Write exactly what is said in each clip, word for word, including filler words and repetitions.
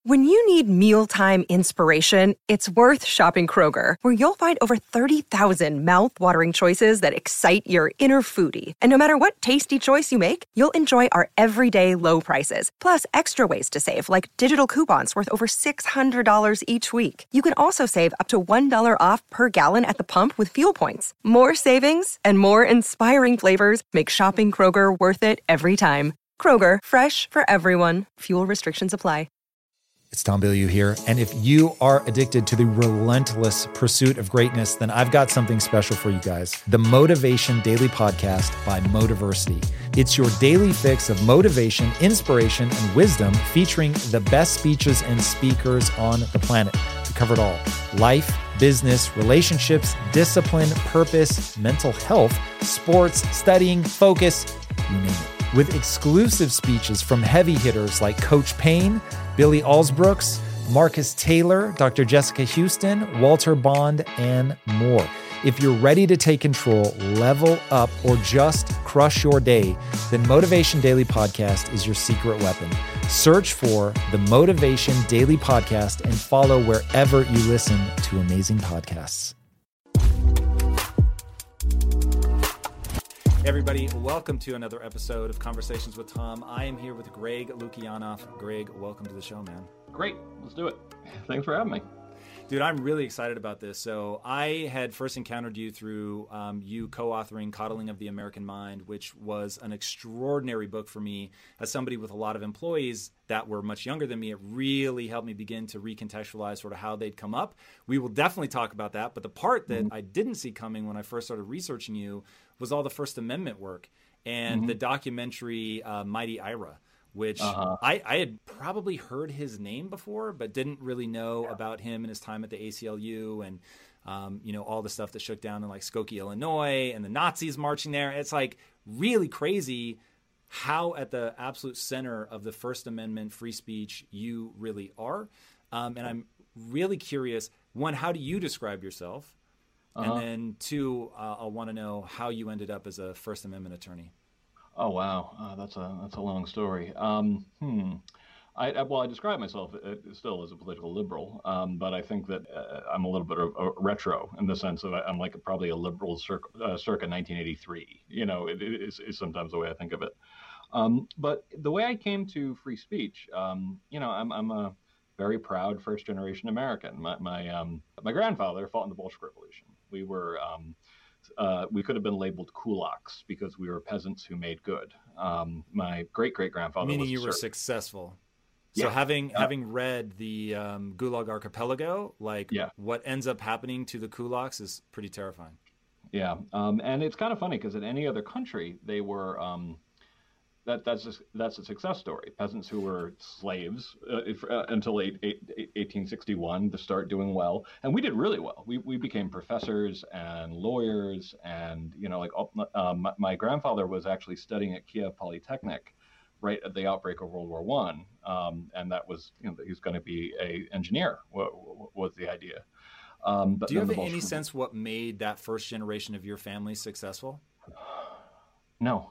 When you need mealtime inspiration, it's worth shopping Kroger, where you'll find over thirty thousand mouth-watering choices that excite your inner foodie. And no matter what tasty choice you make, you'll enjoy our everyday low prices, plus extra ways to save, like digital coupons worth over six hundred dollars each week. You can also save up to one dollar off per gallon at the pump with fuel points. More savings and more inspiring flavors make shopping Kroger worth it every time. Kroger, fresh for everyone. Fuel restrictions apply. It's Tom Bilyeu here, and if you are addicted to the relentless pursuit of greatness, then I've got something special for you guys. The Motivation Daily Podcast by Motiversity. It's your daily fix of motivation, inspiration, and wisdom, featuring the best speeches and speakers on the planet. We cover it all: life, business, relationships, discipline, purpose, mental health, sports, studying, focus, you name it. With exclusive speeches from heavy hitters like Coach Payne, Billy Alsbrooks, Marcus Taylor, Doctor Jessica Houston, Walter Bond, and more. If you're ready to take control, level up, or just crush your day, then Motivation Daily Podcast is your secret weapon. Search for the Motivation Daily Podcast and follow wherever you listen to amazing podcasts. Hey everybody, welcome to another episode of Conversations with Tom. I am here with Greg Lukianoff. Greg, welcome to the show, man. Great, let's do it. Thanks for having me. Dude, I'm really excited about this. So I had first encountered you through um, you co-authoring Coddling of the American Mind, which was an extraordinary book for me. As somebody with a lot of employees that were much younger than me, it really helped me begin to recontextualize sort of how they'd come up. We will definitely talk about that. But the part that mm-hmm. I didn't see coming when I first started researching you was all the First Amendment work and mm-hmm. the documentary uh, Mighty Ira, which uh-huh. I, I had probably heard his name before, but didn't really know yeah. about him and his time at the A C L U and, um, you know, all the stuff that shook down in like Skokie, Illinois, and the Nazis marching there. It's like really crazy how at the absolute center of the First Amendment free speech you really are. Um, and I'm really curious, one, how do you describe yourself? Uh-huh. And then two, uh, I want to know how you ended up as a First Amendment attorney. Oh wow, uh, that's a that's a long story. Um, hmm. I, I well, I describe myself uh, still as a political liberal, um, but I think that uh, I'm a little bit of a retro in the sense of I'm like probably a liberal circa, uh, circa nineteen eighty-three. You know, it, it is, is sometimes the way I think of it. Um, but the way I came to free speech, um, you know, I'm I'm a very proud first generation American. My my um, my grandfather fought in the Bolshevik Revolution. We were um, Uh, we could have been labeled kulaks because we were peasants who made good. Um, my great great grandfather meaning was you were servant. Successful. Yeah. So having uh, having read the um, Gulag Archipelago, like yeah. what ends up happening to the kulaks is pretty terrifying. Yeah, um, and it's kind of funny because in any other country they were um, that that's a, that's a success story. Peasants who were slaves uh, if, uh, until eight, eight, eighteen sixty-one to start doing well, and we did really well. We we became professors and lawyers, and you know, like um, my, my grandfather was actually studying at Kiev Polytechnic right at the outbreak of World War One, um, and that was you know he was going to be a engineer. What was the idea? Um, but Do you have Bolshevik... any sense what made that first generation of your family successful? No.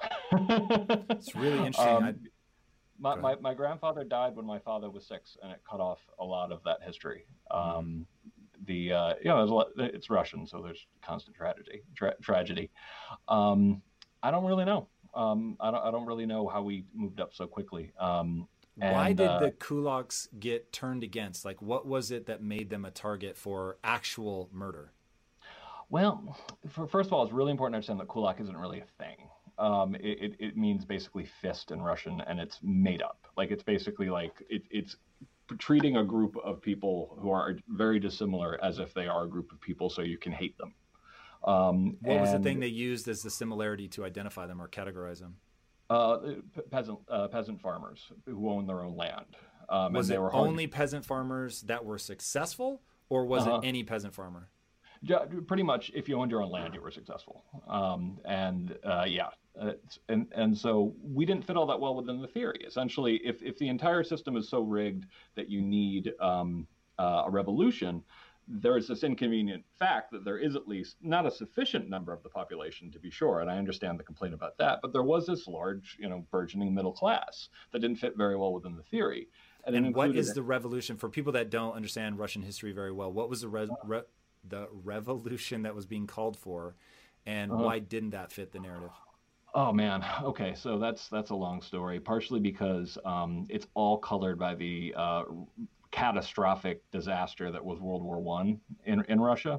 It's really interesting. Um, my, my, my grandfather died when my father was six, and it cut off a lot of that history. Um, mm. The uh, you know, there's a lot, it's Russian, so there's constant tragedy. Tra- tragedy. Um, I don't really know. Um, I don't. I don't really know how we moved up so quickly. Um, and, Why did uh, the kulaks get turned against? Like, what was it that made them a target for actual murder? Well, for, first of all, it's really important to understand that kulak isn't really a thing. Um, it, it, it means basically fist in Russian, and it's made up. Like it's basically like it, it's treating a group of people who are very dissimilar as if they are a group of people, so you can hate them. Um, what and, was the thing they used as the similarity to identify them or categorize them? Uh, peasant uh, peasant farmers who own their own land. Um, was and they it were hard... only peasant farmers that were successful, or was uh-huh. it any peasant farmer? Yeah, pretty much, if you owned your own land, you were successful. Um, and uh, yeah, uh, and and so we didn't fit all that well within the theory. Essentially, if if the entire system is so rigged that you need um, uh, a revolution, there is this inconvenient fact that there is at least not a sufficient number of the population, to be sure, and I understand the complaint about that, but there was this large, you know, burgeoning middle class that didn't fit very well within the theory. and, it And what included is the revolution for people that don't understand Russian history very well? What was the re- re- the revolution that was being called for, and uh, why didn't that fit the narrative? Oh man. Okay, so that's that's a long story. Partially because um, it's all colored by the uh, catastrophic disaster that was World War One in in Russia.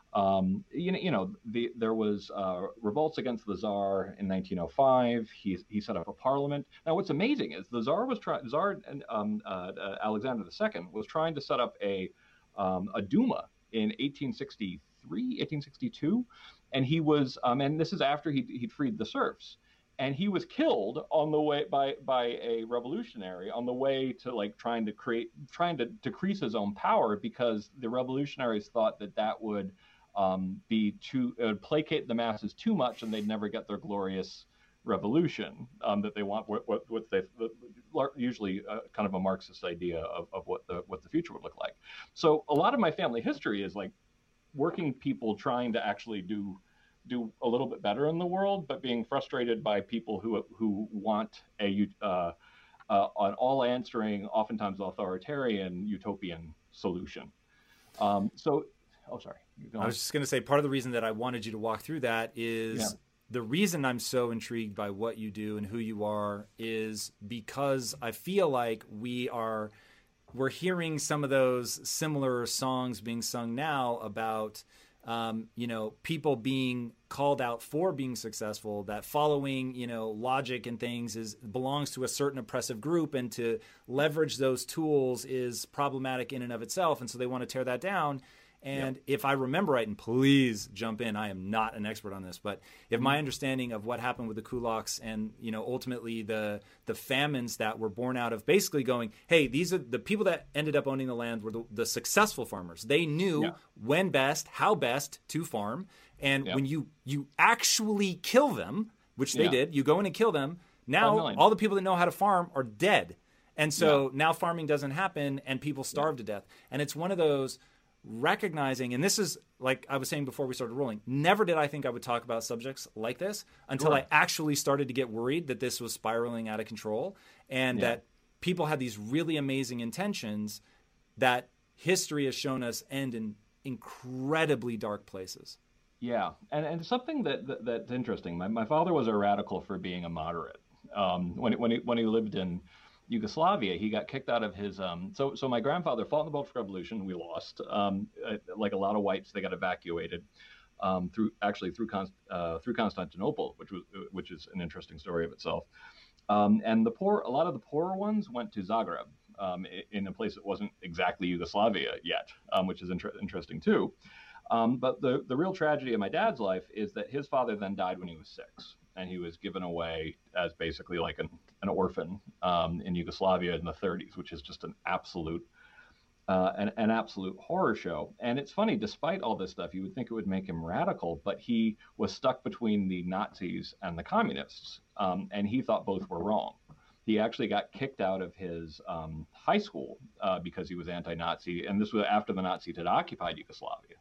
Um, you know, you know, the, there was uh, revolts against the Tsar in nineteen oh five. He he set up a parliament. Now, what's amazing is the Tsar was trying. Tsar um, uh, uh, Alexander the Second was trying to set up a um, a Duma in eighteen sixty-three, eighteen sixty-two, and he was. Um, and this is after he he'd freed the serfs, and he was killed on the way by by a revolutionary on the way to like trying to create trying to decrease his own power, because the revolutionaries thought that that would um, be too it would placate the masses too much, and they'd never get their glorious revolution um, that they want. What what, what they the, usually uh, kind of a Marxist idea of, of what the what the future would look like. So a lot of my family history is like working people trying to actually do do a little bit better in the world, but being frustrated by people who who want a uh, uh, an all answering, oftentimes authoritarian utopian solution. Um, so, oh, sorry. I was just going to say, part of the reason that I wanted you to walk through that is yeah. the reason I'm so intrigued by what you do and who you are is because I feel like we are we're hearing some of those similar songs being sung now about um, you know, people being called out for being successful, that following, you know, logic and things is belongs to a certain oppressive group, and to leverage those tools is problematic in and of itself. And so they want to tear that down. And yep. if I remember right, and please jump in, I am not an expert on this, but if my understanding of what happened with the kulaks and, you know, ultimately the the famines that were born out of basically going, hey, these are the people that ended up owning the land were the, the successful farmers. They knew yeah. when best, how best to farm. And yep. when you, you actually kill them, which they yeah. did, you go in and kill them. Now all the people that know how to farm are dead. And so yeah. now farming doesn't happen and people starve yeah. to death. And it's one of those recognizing, and this is like I was saying before we started rolling, never did I think I would talk about subjects like this until sure. I actually started to get worried that this was spiraling out of control, and yeah. that people had these really amazing intentions that history has shown us end in incredibly dark places. Yeah, and and something that, that that's interesting. My my father was a radical for being a moderate. Um, when when he when he lived in Yugoslavia, he got kicked out of his. Um, so, so my grandfather fought in the Bolshevik Revolution. We lost. Um, like a lot of whites, they got evacuated um, through actually through Const- uh, through Constantinople, which was which is an interesting story of itself. Um, and the poor, a lot of the poorer ones went to Zagreb, um, in a place that wasn't exactly Yugoslavia yet, um, which is inter- interesting too. Um, but the the real tragedy of my dad's life is that his father then died when he was six. And he was given away as basically like an, an orphan um, in Yugoslavia in the thirties, which is just an absolute uh, an, an absolute horror show. And it's funny, despite all this stuff, you would think it would make him radical, but he was stuck between the Nazis and the communists, um, and he thought both were wrong. He actually got kicked out of his um, high school uh, because he was anti-Nazi, and this was after the Nazis had occupied Yugoslavia.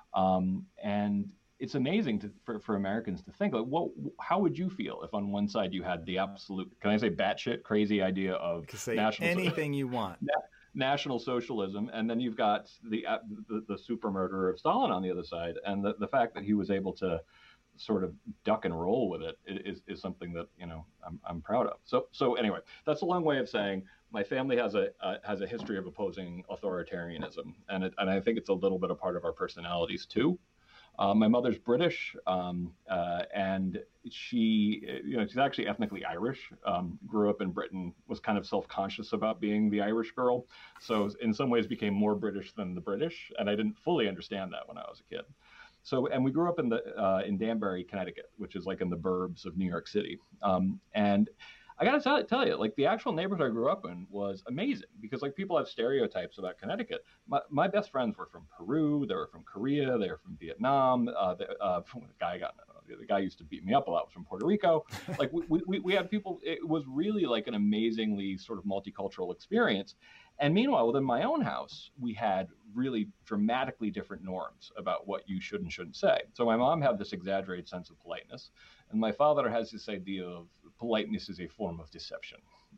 Um, and it's amazing to, for, for Americans to think, like, what, how would you feel if on one side you had the absolute, can I say batshit crazy idea of say national anything you want, na- national socialism, and then you've got the, uh, the the super murderer of Stalin on the other side, and the, the fact that he was able to sort of duck and roll with it is, is something that, you know, I'm I'm proud of. So so anyway, that's a long way of saying my family has a uh, has a history of opposing authoritarianism, and it, and I think it's a little bit a part of our personalities too. Uh, my mother's British, um, uh, and she, you know, she's actually ethnically Irish. Um, grew up in Britain, was kind of self-conscious about being the Irish girl, so in some ways became more British than the British, and I didn't fully understand that when I was a kid. So, and we grew up in the uh, in Danbury, Connecticut, which is like in the burbs of New York City, um, and I got to tell, tell you, like the actual neighborhood I grew up in was amazing because like people have stereotypes about Connecticut. My, my best friends were from Peru, they were from Korea, they were from Vietnam. Uh, the, uh, the guy got the guy used to beat me up a lot was from Puerto Rico. Like we, we we had people. It was really like an amazingly sort of multicultural experience. And meanwhile, within my own house, we had really dramatically different norms about what you should and shouldn't say. So my mom had this exaggerated sense of politeness, and my father has this idea of politeness is a form of deception.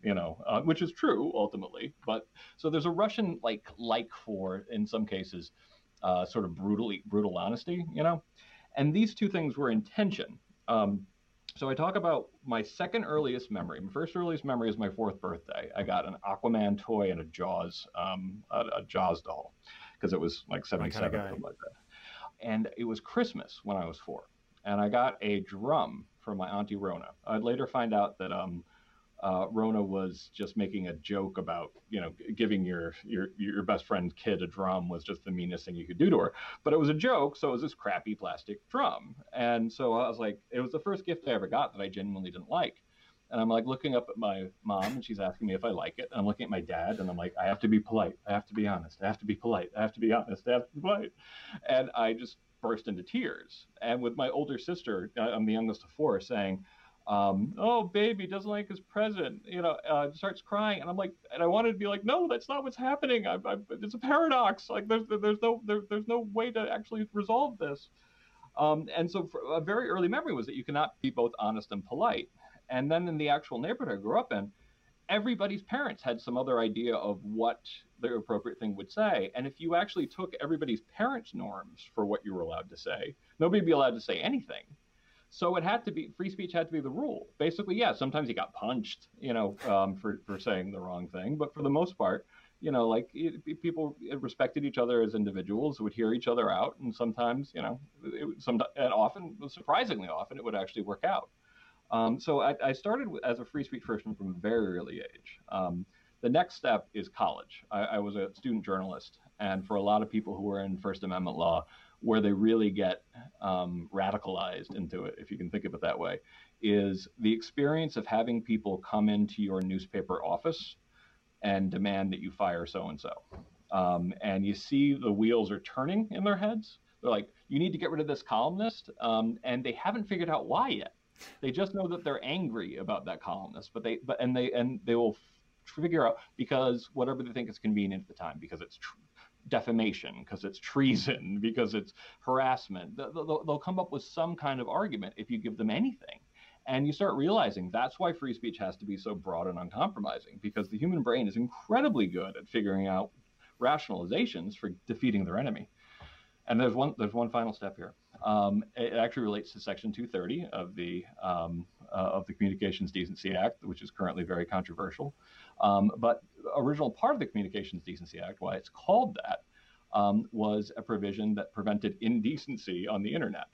you know, uh, which is true ultimately. But so there's a Russian like like for, in some cases, uh, sort of brutally brutal honesty, you know, and these two things were in tension. Um, so I talk about my second earliest memory. My first earliest memory is my fourth birthday. I got an Aquaman toy and a Jaws um, a, a Jaws doll because it was like seventy-seven or something like that. And it was Christmas when I was four, and I got a drum from my auntie Rona. I'd later find out that um, uh, Rona was just making a joke about, you know, giving your, your your best friend kid a drum was just the meanest thing you could do to her. But it was a joke, so it was this crappy plastic drum. And so I was like, it was the first gift I ever got that I genuinely didn't like. And I'm like looking up at my mom, and she's asking me if I like it. And I'm looking at my dad, and I'm like, I have to be polite. I have to be honest. I have to be polite. I have to be honest. I have to be polite. And I just burst into tears. And with my older sister, I'm the youngest of four, saying, um, oh, baby doesn't like his present, you know, uh, starts crying. And I'm like, and I wanted to be like, no, that's not what's happening. I, I, it's a paradox. Like there's, there's no, there, there's no way to actually resolve this. Um, and so for a very early memory was that you cannot be both honest and polite. And then in the actual neighborhood I grew up in, everybody's parents had some other idea of what the appropriate thing would say. And if you actually took everybody's parents' norms for what you were allowed to say, nobody would be allowed to say anything. So it had to be, free speech had to be the rule. Basically, yeah, sometimes you got punched, you know, um, for, for saying the wrong thing. But for the most part, you know, like it, people respected each other as individuals, would hear each other out. And sometimes, you know, it, some, and often, surprisingly often, it would actually work out. Um, so I, I started as a free speech person from a very early age. Um, the next step is college. I, I was a student journalist, and for a lot of people who are in First Amendment law, where they really get um, radicalized into it, if you can think of it that way, is the experience of having people come into your newspaper office and demand that you fire so-and-so. Um, and you see the wheels are turning in their heads. They're like, you need to get rid of this columnist, um, and they haven't figured out why yet. They just know that they're angry about that columnist, but they but and they and they will f- figure out because whatever they think is convenient at the time, because it's tr- defamation, because it's treason, because it's harassment. They'll, they'll come up with some kind of argument if you give them anything, and you start realizing that's why free speech has to be so broad and uncompromising, because the human brain is incredibly good at figuring out rationalizations for defeating their enemy. And there's one there's one final step here. Um, it actually relates to Section two thirty of the um, uh, of the Communications Decency Act, which is currently very controversial. Um, but original part of the Communications Decency Act, why it's called that, um, was a provision that prevented indecency on the internet.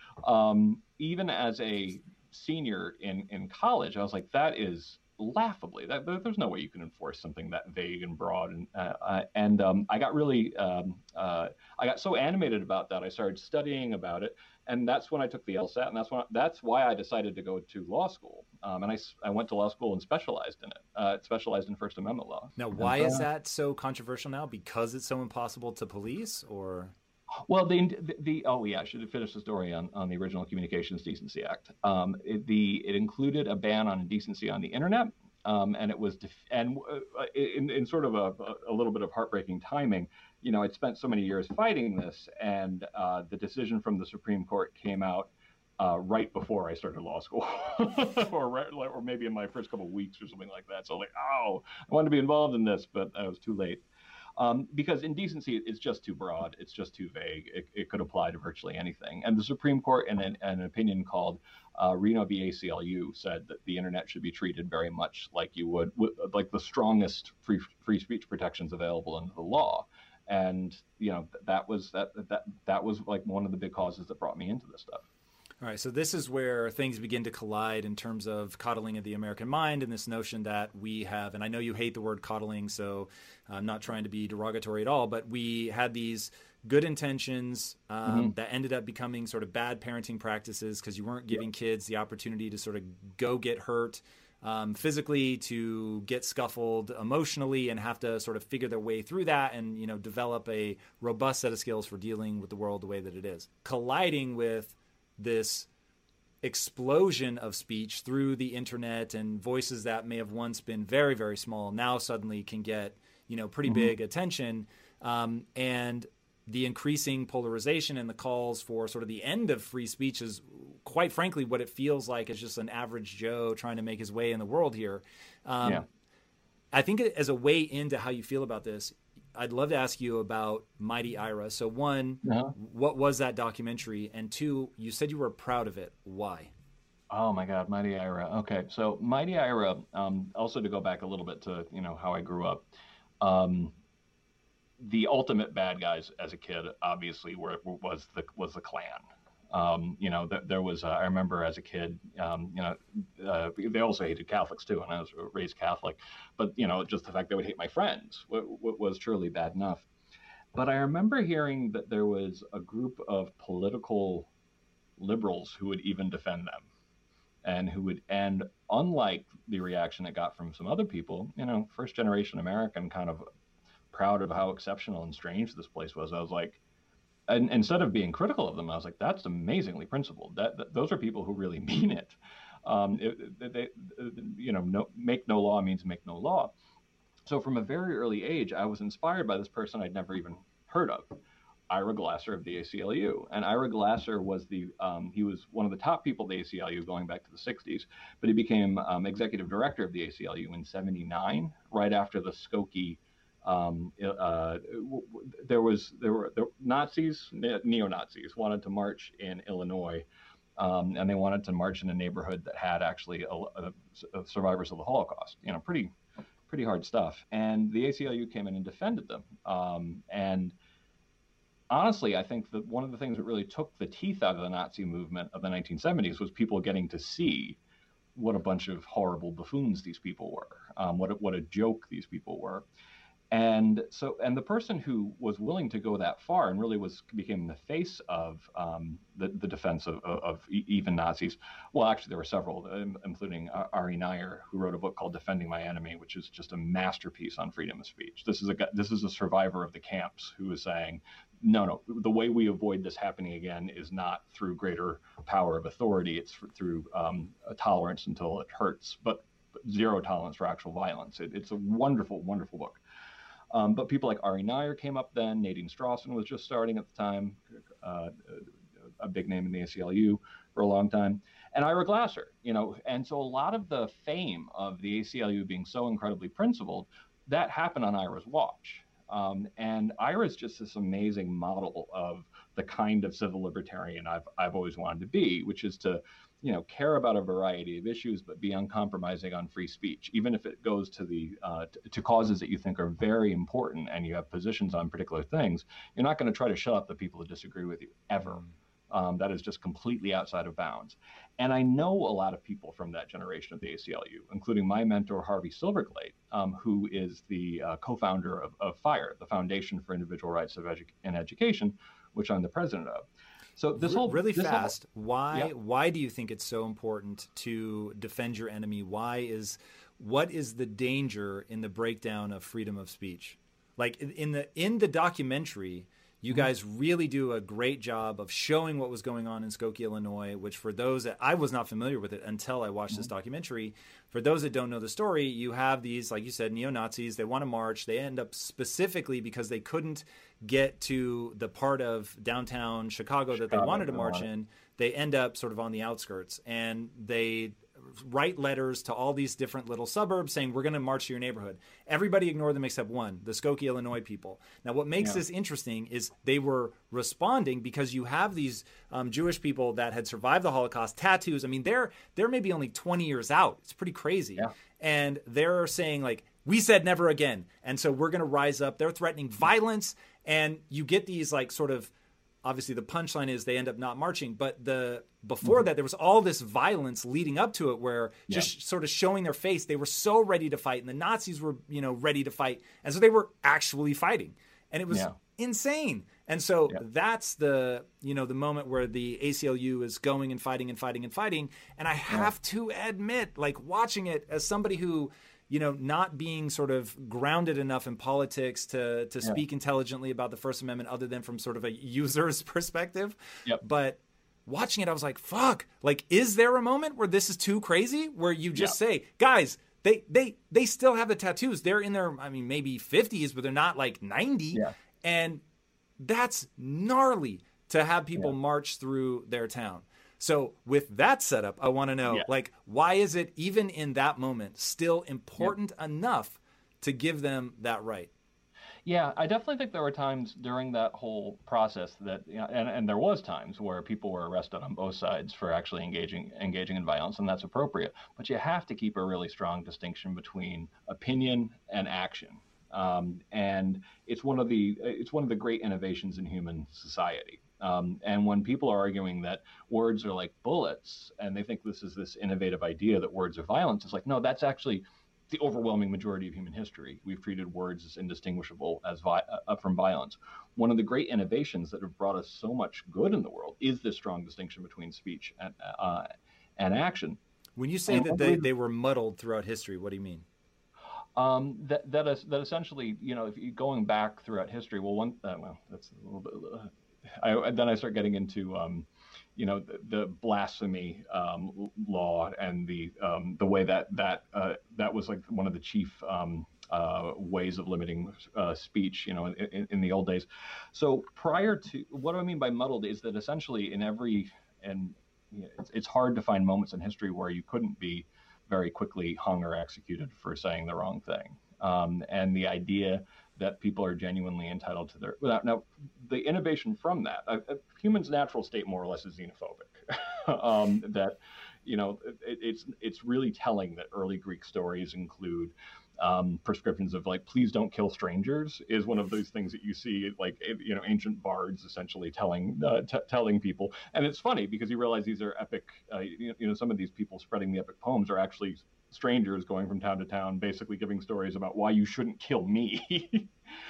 Um, even as a senior in in college, I was like, that is laughably that there's no way you can enforce something that vague and broad, and uh, uh, and um, I got really um, uh, I got so animated about that I started studying about it, and that's when I took the LSAT, and that's when that's why I decided to go to law school, um, and I, I went to law school and specialized in it, uh, specialized in First Amendment law. Now, why and, uh, is that so controversial now? Because it's so impossible to police, or? Well, the, the, the oh yeah, I should have finished the story on, on the original Communications Decency Act. Um, it, the it included a ban on indecency on the internet, um, and it was def- and uh, in, in sort of a, a little bit of heartbreaking timing. You know, I'd spent so many years fighting this, and uh, the decision from the Supreme Court came out uh, right before I started law school, or right, or maybe in my first couple of weeks or something like that. So like, oh, I wanted to be involved in this, but I was too late. Um, because indecency is just too broad. It's just too vague. It, it could apply to virtually anything. And the Supreme Court, in an, an opinion called uh, Reno v. A C L U, said that the internet should be treated very much like you would, like the strongest free free speech protections available under the law. And you know that was that that that was like one of the big causes that brought me into this stuff. All right, so this is where things begin to collide in terms of coddling of the American mind and this notion that we have, and I know you hate the word coddling, so I'm not trying to be derogatory at all, but we had these good intentions um, mm-hmm. that ended up becoming sort of bad parenting practices because you weren't giving yep. kids the opportunity to sort of go get hurt um, physically, to get scuffled emotionally, and have to sort of figure their way through that and, you know, develop a robust set of skills for dealing with the world the way that it is. Colliding with this explosion of speech through the internet and voices that may have once been very, very small now suddenly can get, you know, pretty mm-hmm. big attention. Um, and the increasing polarization and the calls for sort of the end of free speech is quite frankly what it feels like is just an average Joe trying to make his way in the world here. Um, yeah. I think as a way into how you feel about this, I'd love to ask you about Mighty Ira. So one, uh-huh. what was that documentary? And two, you said you were proud of it. Why? Oh my God, Mighty Ira. Okay, so Mighty Ira. Um, also, to go back a little bit to you know how I grew up, um, the ultimate bad guys as a kid, obviously, were was the was the Klan. Um, you know, th- there was, uh, I remember as a kid, um, you know, uh, they also hated Catholics too, and I was raised Catholic, but, you know, just the fact they would hate my friends w- w- was truly bad enough. But I remember hearing that there was a group of political liberals who would even defend them, and who would, and unlike the reaction it got from some other people, you know, first generation American, kind of proud of how exceptional and strange this place was, I was like, and instead of being critical of them, I was like, that's amazingly principled. That, that those are people who really mean it. Um, it they, you know, no, make no law means make no law. So from a very early age, I was inspired by this person I'd never even heard of, Ira Glasser of the A C L U. And Ira Glasser was the, um, he was one of the top people at the A C L U going back to the sixties, but he became um, executive director of the A C L U in seventy-nine, right after the Skokie. Um, uh, there was there were the Nazis, neo-Nazis wanted to march in Illinois, um, and they wanted to march in a neighborhood that had actually a, a, a survivors of the Holocaust. You know, pretty pretty hard stuff. And the A C L U came in and defended them. Um, and honestly, I think that one of the things that really took the teeth out of the Nazi movement of the nineteen seventies was people getting to see what a bunch of horrible buffoons these people were, um, what a, what a joke these people were. And so, and the person who was willing to go that far and really was became the face of um, the, the defense of, of, of even Nazis. Well, actually, there were several, including Ari Nair, who wrote a book called "Defending My Enemy," which is just a masterpiece on freedom of speech. This is a this is a survivor of the camps who is saying, no, no, the way we avoid this happening again is not through greater power of authority. It's through um, a tolerance until it hurts, but zero tolerance for actual violence. It, it's a wonderful, wonderful book. Um, but people like Ari Nair came up then. Nadine Strawson was just starting at the time, uh, a big name in the A C L U for a long time, and Ira Glasser, you know. And so a lot of the fame of the A C L U being so incredibly principled, that happened on Ira's watch. Um, and Ira is just this amazing model of the kind of civil libertarian I've I've always wanted to be, which is to, you know, care about a variety of issues, but be uncompromising on free speech, even if it goes to the uh, t- to causes that you think are very important and you have positions on particular things. You're not going to try to shut up the people who disagree with you ever. Um, that is just completely outside of bounds. And I know a lot of people from that generation of the A C L U, including my mentor, Harvey Silverglate, um, who is the uh, co-founder of, of FIRE, the Foundation for Individual Rights of Edu- in Education, which I'm the president of. So this whole really this fast. Whole, why yeah. why do you think it's so important to defend your enemy? Why is what is the danger in the breakdown of freedom of speech? Like in the in the documentary, you guys really do a great job of showing what was going on in Skokie, Illinois, which for those that I was not familiar with it until I watched mm-hmm. this documentary. For those that don't know the story, you have these, like you said, neo-Nazis. They want to march. They end up specifically because they couldn't get to the part of downtown Chicago, Chicago that they wanted to march in. They end up sort of on the outskirts, and they write letters to all these different little suburbs saying, we're going to march to your neighborhood. Everybody ignored them except one, the Skokie, Illinois people. Now, what makes yeah. this interesting is they were responding because you have these um, Jewish people that had survived the Holocaust, tattoos. I mean, they're they're maybe only twenty years out. It's pretty crazy. Yeah. And they're saying, like, we said never again. And so we're going to rise up. They're threatening violence. And you get these, like, sort of, obviously the punchline is they end up not marching, but the before mm-hmm. that there was all this violence leading up to it where yeah. just sort of showing their face. They were so ready to fight, and the Nazis were, you know, ready to fight. And so they were actually fighting, and it was yeah. insane. And so yeah. that's the, you know, the moment where the A C L U is going and fighting and fighting and fighting. And I have yeah. to admit, like, watching it as somebody who, you know, not being sort of grounded enough in politics to to yeah. speak intelligently about the First Amendment other than from sort of a user's perspective. Yep. But watching it, I was like, fuck, like, is there a moment where this is too crazy? Where you just yeah. say, guys, they, they, they still have the tattoos. They're in their, I mean, maybe fifties, but they're not like ninety. Yeah. And that's gnarly to have people yeah. march through their town. So with that setup, I want to know, yeah. like, why is it even in that moment still important yeah. enough to give them that right. Yeah, I definitely think there were times during that whole process that, you know, and, and there was times where people were arrested on both sides for actually engaging engaging in violence, and that's appropriate. But you have to keep a really strong distinction between opinion and action. Um, and it's one of the it's one of the great innovations in human society. Um, and when people are arguing that words are like bullets, and they think this is this innovative idea that words are violence, it's like, no, that's actually the overwhelming majority of human history. We've treated words as indistinguishable as vi- uh, from violence. One of the great innovations that have brought us so much good in the world is this strong distinction between speech and uh, and action. When you say and that they, they were muddled throughout history, what do you mean? Um, that that is that essentially, you know, if you going back throughout history, well, one uh, well, that's a little bit. Uh, I, then I start getting into, um, you know, the, the blasphemy um, law and the um, the way that that uh, that was like one of the chief um, uh, ways of limiting uh, speech, you know, in, in the old days. So prior to, what do I mean by muddled is that essentially in every, and you know, it's, it's hard to find moments in history where you couldn't be very quickly hung or executed for saying the wrong thing. Um, and the idea that people are genuinely entitled to their, without, now the innovation from that, uh, humans' natural state more or less is xenophobic. um, that, you know, it, it's it's really telling that early Greek stories include um, prescriptions of like, please don't kill strangers is one of those things that you see, like, you know, ancient bards essentially telling uh, t- telling people. And it's funny because you realize these are epic, uh, you, you know, some of these people spreading the epic poems are actually strangers going from town to town, basically giving stories about why you shouldn't kill me.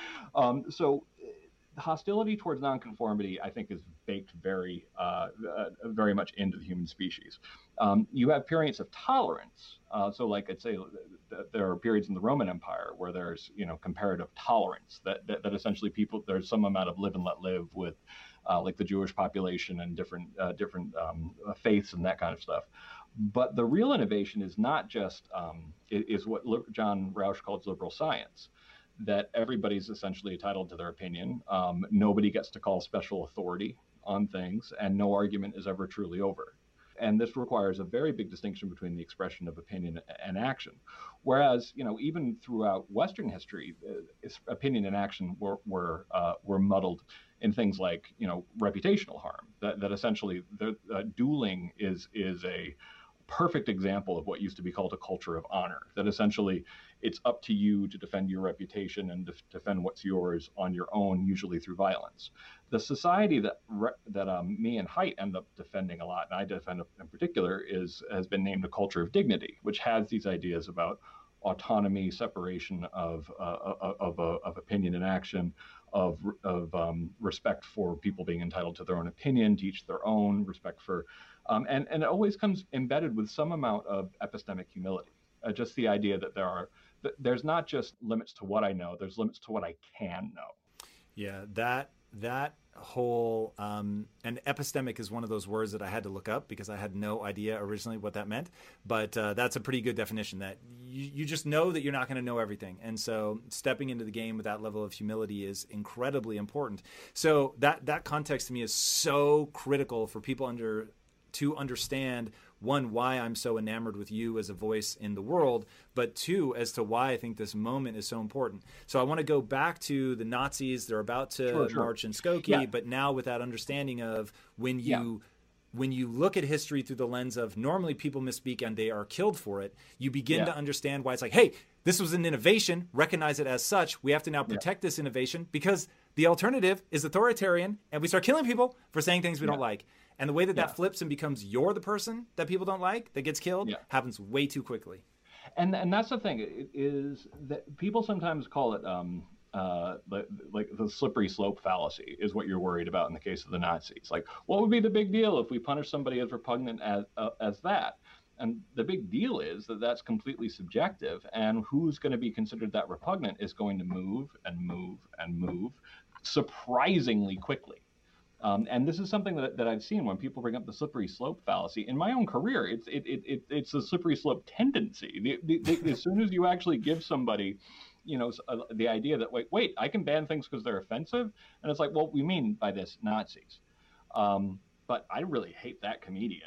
um, so hostility towards nonconformity, I think, is baked very, uh, uh, very much into the human species. Um, you have periods of tolerance. Uh, so, like I'd say, th- there are periods in the Roman Empire where there's, you know, comparative tolerance. That that, that essentially people there's some amount of live and let live with, uh, like the Jewish population and different uh, different um, faiths and that kind of stuff. But the real innovation is not just um, is what John Roush calls liberal science, that everybody's essentially entitled to their opinion. Um, nobody gets to call special authority on things, and no argument is ever truly over. And this requires a very big distinction between the expression of opinion and action. Whereas, you know, even throughout Western history, uh, opinion and action were were uh, were muddled in things like, you know, reputational harm. That that essentially the uh, dueling is is a perfect example of what used to be called a culture of honor, that essentially it's up to you to defend your reputation and def- defend what's yours on your own, usually through violence. The society that re- that um, me and Haidt end up defending a lot, and I defend in particular, is has been named a culture of dignity, which has these ideas about autonomy, separation of uh, of, of, of opinion and action, of of um, respect for people being entitled to their own opinion, to each their own, respect for, um, and and it always comes embedded with some amount of epistemic humility. Uh, just the idea that there are that there's not just limits to what I know, there's limits to what I can know. Yeah, that that whole um, and epistemic is one of those words that I had to look up because I had no idea originally what that meant. But uh, that's a pretty good definition, that you, you just know that you're not going to know everything. And so stepping into the game with that level of humility is incredibly important. So that that context to me is so critical for people under to understand, one, why I'm so enamored with you as a voice in the world, but two, as to why I think this moment is so important. So I want to go back to the Nazis. They're about to sure, sure. march in Skokie, yeah. but now with that understanding of when you yeah. when you look at history through the lens of normally people misspeak and they are killed for it, you begin yeah. to understand why it's like, hey, this was an innovation, recognize it as such. We have to now protect yeah. this innovation because the alternative is authoritarian and we start killing people for saying things we yeah. don't like. And the way that yeah. that flips and becomes you're the person that people don't like, that gets killed, yeah. happens way too quickly. And and that's the thing, it is that people sometimes call it um, uh, the, like the slippery slope fallacy is what you're worried about in the case of the Nazis. Like, what would be the big deal if we punish somebody as repugnant as uh, as that? And the big deal is that that's completely subjective, and who's going to be considered that repugnant is going to move and move and move surprisingly quickly. Um, and this is something that, that I've seen when people bring up the slippery slope fallacy. In my own career, it's it, it, it it's a slippery slope tendency. The, the, the, as soon as you actually give somebody, you know, uh, the idea that, wait, wait, I can ban things because they're offensive. And it's like, well, we mean by this Nazis. Um, but I really hate that comedian.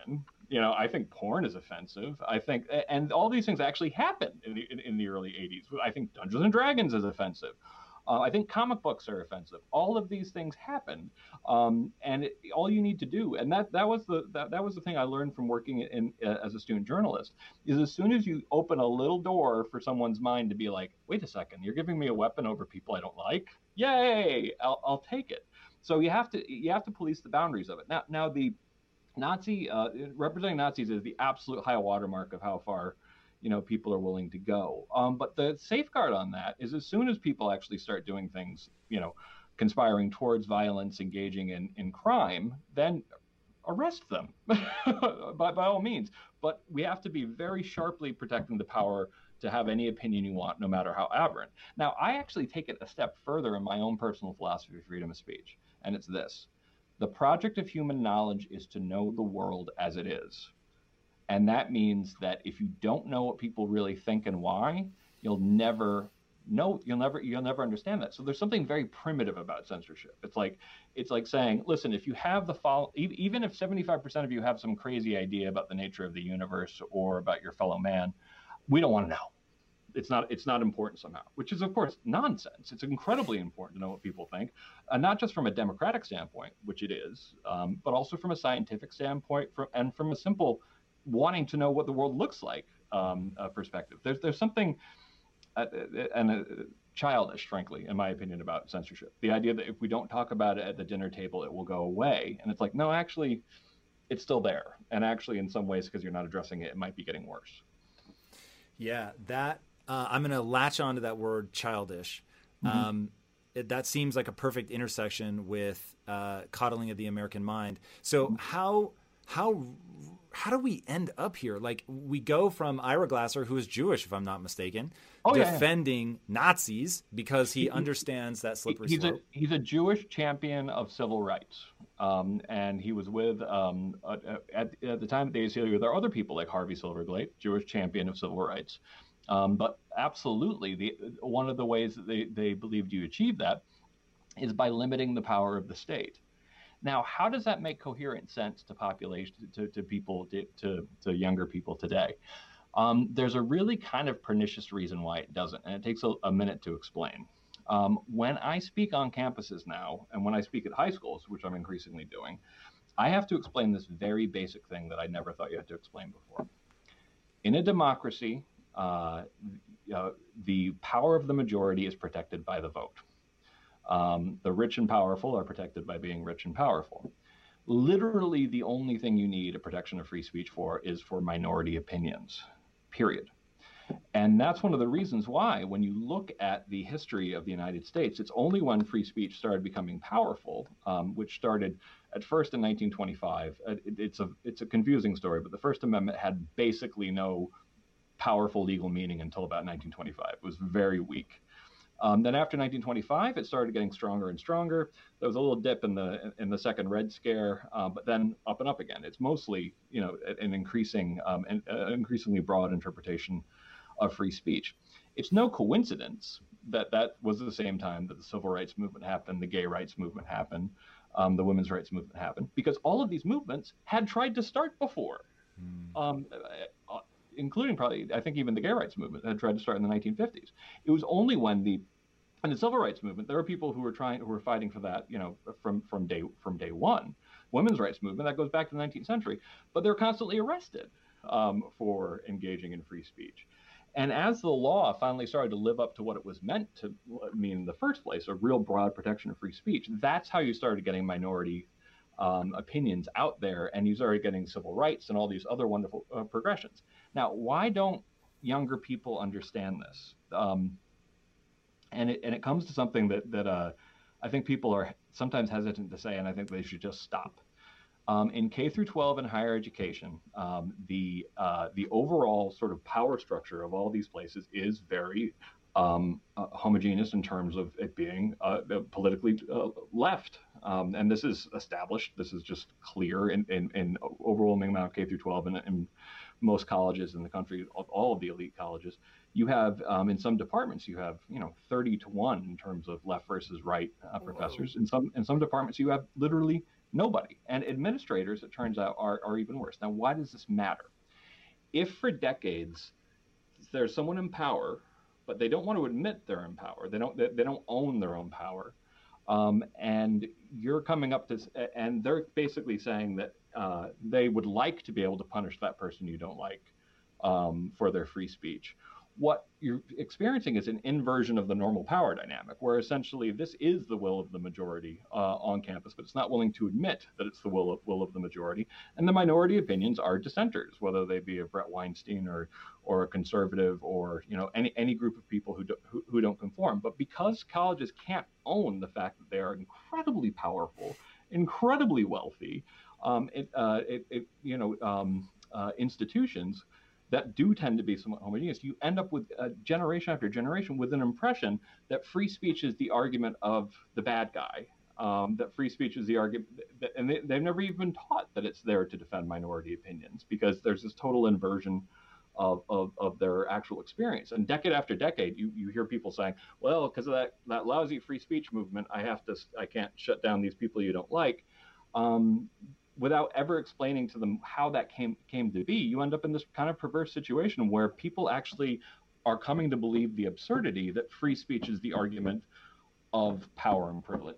You know, I think porn is offensive. I think, and all these things actually happened in the in, in the early eighties. I think Dungeons and Dragons is offensive. Uh, I think comic books are offensive. All of these things happened, um, and it, all you need to do, and that that was the that, that was the thing I learned from working in, in uh, as a student journalist, is as soon as you open a little door for someone's mind to be like, wait a second, you're giving me a weapon over people I don't like? Yay! I'll, I'll take it. So you have to you have to police the boundaries of it. Now now the Nazi uh, representing Nazis is the absolute high watermark of how far, you know, people are willing to go. Um, but the safeguard on that is as soon as people actually start doing things, you know, conspiring towards violence, engaging in, in crime, then arrest them by, by all means. But we have to be very sharply protecting the power to have any opinion you want, no matter how aberrant. Now, I actually take it a step further in my own personal philosophy of freedom of speech, and it's this. The project of human knowledge is to know the world as it is. And that means that if you don't know what people really think and why, you'll never know, you'll never, you'll never understand that. So there's something very primitive about censorship. It's like, it's like saying, listen, if you have the follow, even if seventy-five percent of you have some crazy idea about the nature of the universe or about your fellow man, we don't want to know. It's not, it's not important somehow, which is of course nonsense. It's incredibly important to know what people think, uh, not just from a democratic standpoint, which it is, um, but also from a scientific standpoint from, and from a simple wanting to know what the world looks like um, uh, perspective. There's there's something uh, and uh, childish, frankly, in my opinion, about censorship. The idea that if we don't talk about it at the dinner table, it will go away. And it's like, no, actually, it's still there. And actually, in some ways, because you're not addressing it, it might be getting worse. Yeah, that uh, I'm going to latch onto that word childish. Mm-hmm. Um, it, that seems like a perfect intersection with uh, coddling of the American mind. So mm-hmm. how how how do we end up here? Like, we go from Ira Glasser, who is Jewish, if I'm not mistaken, oh, defending yeah, yeah. Nazis because he, he understands that slippery he's slope. A, he's a Jewish champion of civil rights. Um, and he was with, um, uh, at, at the time of the A C L U, there are other people like Harvey Silverglate, Jewish champion of civil rights. Um, but absolutely, the, one of the ways that they, they believed you achieve that is by limiting the power of the state. Now, how does that make coherent sense to population, to, to people, to, to, to younger people today? Um, there's a really kind of pernicious reason why it doesn't, and it takes a, a minute to explain. Um, when I speak on campuses now, and when I speak at high schools, which I'm increasingly doing, I have to explain this very basic thing that I never thought you had to explain before. In a democracy, uh, uh, the power of the majority is protected by the vote. Um, the rich and powerful are protected by being rich and powerful. Literally, the only thing you need a protection of free speech for is for minority opinions, period. And that's one of the reasons why, when you look at the history of the United States, it's only when free speech started becoming powerful, um, which started at first in nineteen twenty-five. It, it's a it's a confusing story, but the First Amendment had basically no powerful legal meaning until about nineteen twenty-five. It was very weak. Um, then after nineteen twenty-five, it started getting stronger and stronger. There was a little dip in the in the second Red Scare, uh, but then up and up again. It's mostly, you know, an increasing, um, an uh, increasingly broad interpretation of free speech. It's no coincidence that that was the same time that the civil rights movement happened, the gay rights movement happened, um, the women's rights movement happened, because all of these movements had tried to start before, mm. um, uh, including probably, I think even the gay rights movement had tried to start in the nineteen fifties. It was only when the, in the civil rights movement, there were people who were trying, who were fighting for that, you know, from, from day, from day one. Women's rights movement, that goes back to the nineteenth century, but they're constantly arrested um, for engaging in free speech. And as the law finally started to live up to what it was meant to mean in the first place, a real broad protection of free speech, that's how you started getting minority um, opinions out there, and you started getting civil rights and all these other wonderful uh, progressions. Now, why don't younger people understand this? Um, and, it, and it comes to something that, that uh, I think people are sometimes hesitant to say, and I think they should just stop. Um, in K through twelve and higher education, um, the uh, the overall sort of power structure of all these places is very um, uh, homogeneous in terms of it being uh, politically uh, left. Um, and this is established. This is just clear in, in, in overwhelming amount of K through twelve and in most colleges in the country, all of the elite colleges. You have um, in some departments, you have, you know, thirty to one in terms of left versus right uh, professors. In some in some departments, you have literally Nobody. And administrators, it turns out, are, are even worse. Now, why does this matter? If for decades there's someone in power, but they don't want to admit they're in power, they don't they, they don't own their own power, um, and you're coming up to, and they're basically saying that uh, they would like to be able to punish that person you don't like um, for their free speech. What you're experiencing is an inversion of the normal power dynamic, where essentially this is the will of the majority uh, on campus, but it's not willing to admit that it's the will of, will of the majority. And the minority opinions are dissenters, whether they be a Brett Weinstein or or a conservative or you know any any group of people who, do, who who don't conform. But because colleges can't own the fact that they are incredibly powerful, incredibly wealthy, um, it, uh, it, it you know um, uh, institutions that do tend to be somewhat homogeneous, you end up with uh, generation after generation with an impression that free speech is the argument of the bad guy, um, that free speech is the argument, that, and they, they've never even been taught that it's there to defend minority opinions, because there's this total inversion of, of, of their actual experience. And decade after decade, you, you hear people saying, well, because of that, that lousy free speech movement, I have to, I can't shut down these people you don't like. Um, without ever explaining to them how that came came to be, you end up in this kind of perverse situation where people actually are coming to believe the absurdity that free speech is the argument of power and privilege.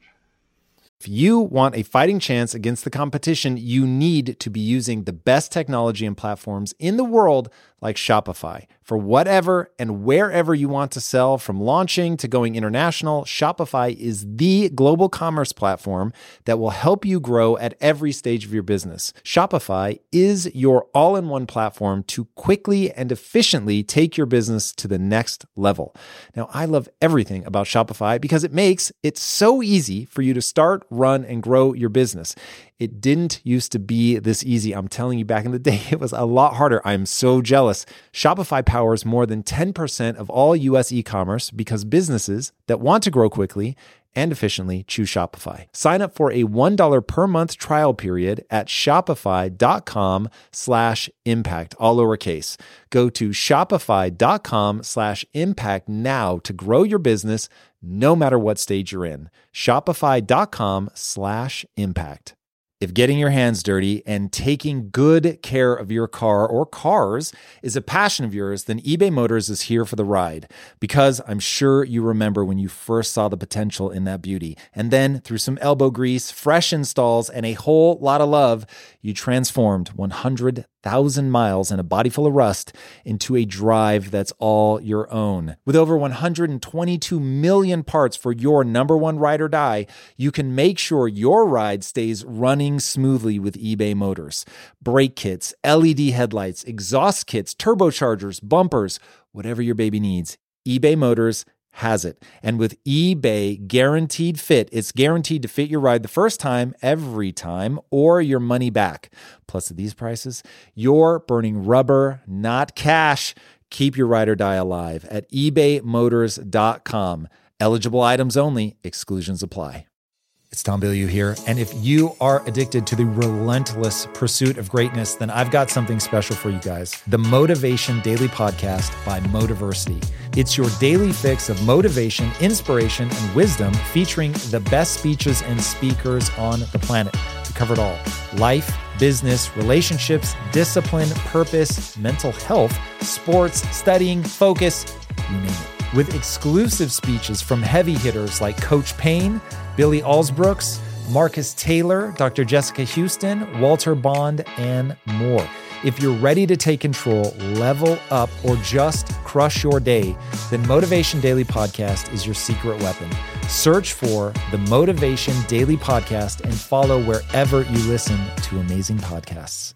If you want a fighting chance against the competition, you need to be using the best technology and platforms in the world like Shopify. For whatever and wherever you want to sell, from launching to going international, Shopify is the global commerce platform that will help you grow at every stage of your business. Shopify is your all-in-one platform to quickly and efficiently take your business to the next level. Now, I love everything about Shopify because it makes it so easy for you to start, run, and grow your business. It didn't used to be this easy. I'm telling you, back in the day, it was a lot harder. I'm so jealous. Shopify powers more than ten percent of all U S e-commerce because businesses that want to grow quickly and efficiently choose Shopify. Sign up for a one dollar per month trial period at shopify.com slash impact, all lowercase. Go to shopify.com slash impact now to grow your business no matter what stage you're in. Shopify.com slash impact. If getting your hands dirty and taking good care of your car or cars is a passion of yours, then eBay Motors is here for the ride. Because I'm sure you remember when you first saw the potential in that beauty. And then through some elbow grease, fresh installs, and a whole lot of love, you transformed one hundred thousand miles and a body full of rust into a drive that's all your own. With over one hundred twenty-two million parts for your number one ride or die, you can make sure your ride stays running smoothly with eBay Motors. Brake kits, L E D headlights, exhaust kits, turbochargers, bumpers, whatever your baby needs, eBay Motors has it. And with eBay Guaranteed Fit, it's guaranteed to fit your ride the first time, every time, or your money back. Plus, at these prices, you're burning rubber, not cash. Keep your ride or die alive at ebay motors dot com. Eligible items only. Exclusions apply. It's Tom Bilyeu here. And if you are addicted to the relentless pursuit of greatness, then I've got something special for you guys. The Motivation Daily Podcast by Motiversity. It's your daily fix of motivation, inspiration, and wisdom, featuring the best speeches and speakers on the planet. We cover it all: life, business, relationships, discipline, purpose, mental health, sports, studying, focus, you name it. With exclusive speeches from heavy hitters like Coach Payne, Billy Alsbrooks, Marcus Taylor, Doctor Jessica Houston, Walter Bond, and more. If you're ready to take control, level up, or just crush your day, then Motivation Daily Podcast is your secret weapon. Search for the Motivation Daily Podcast and follow wherever you listen to amazing podcasts.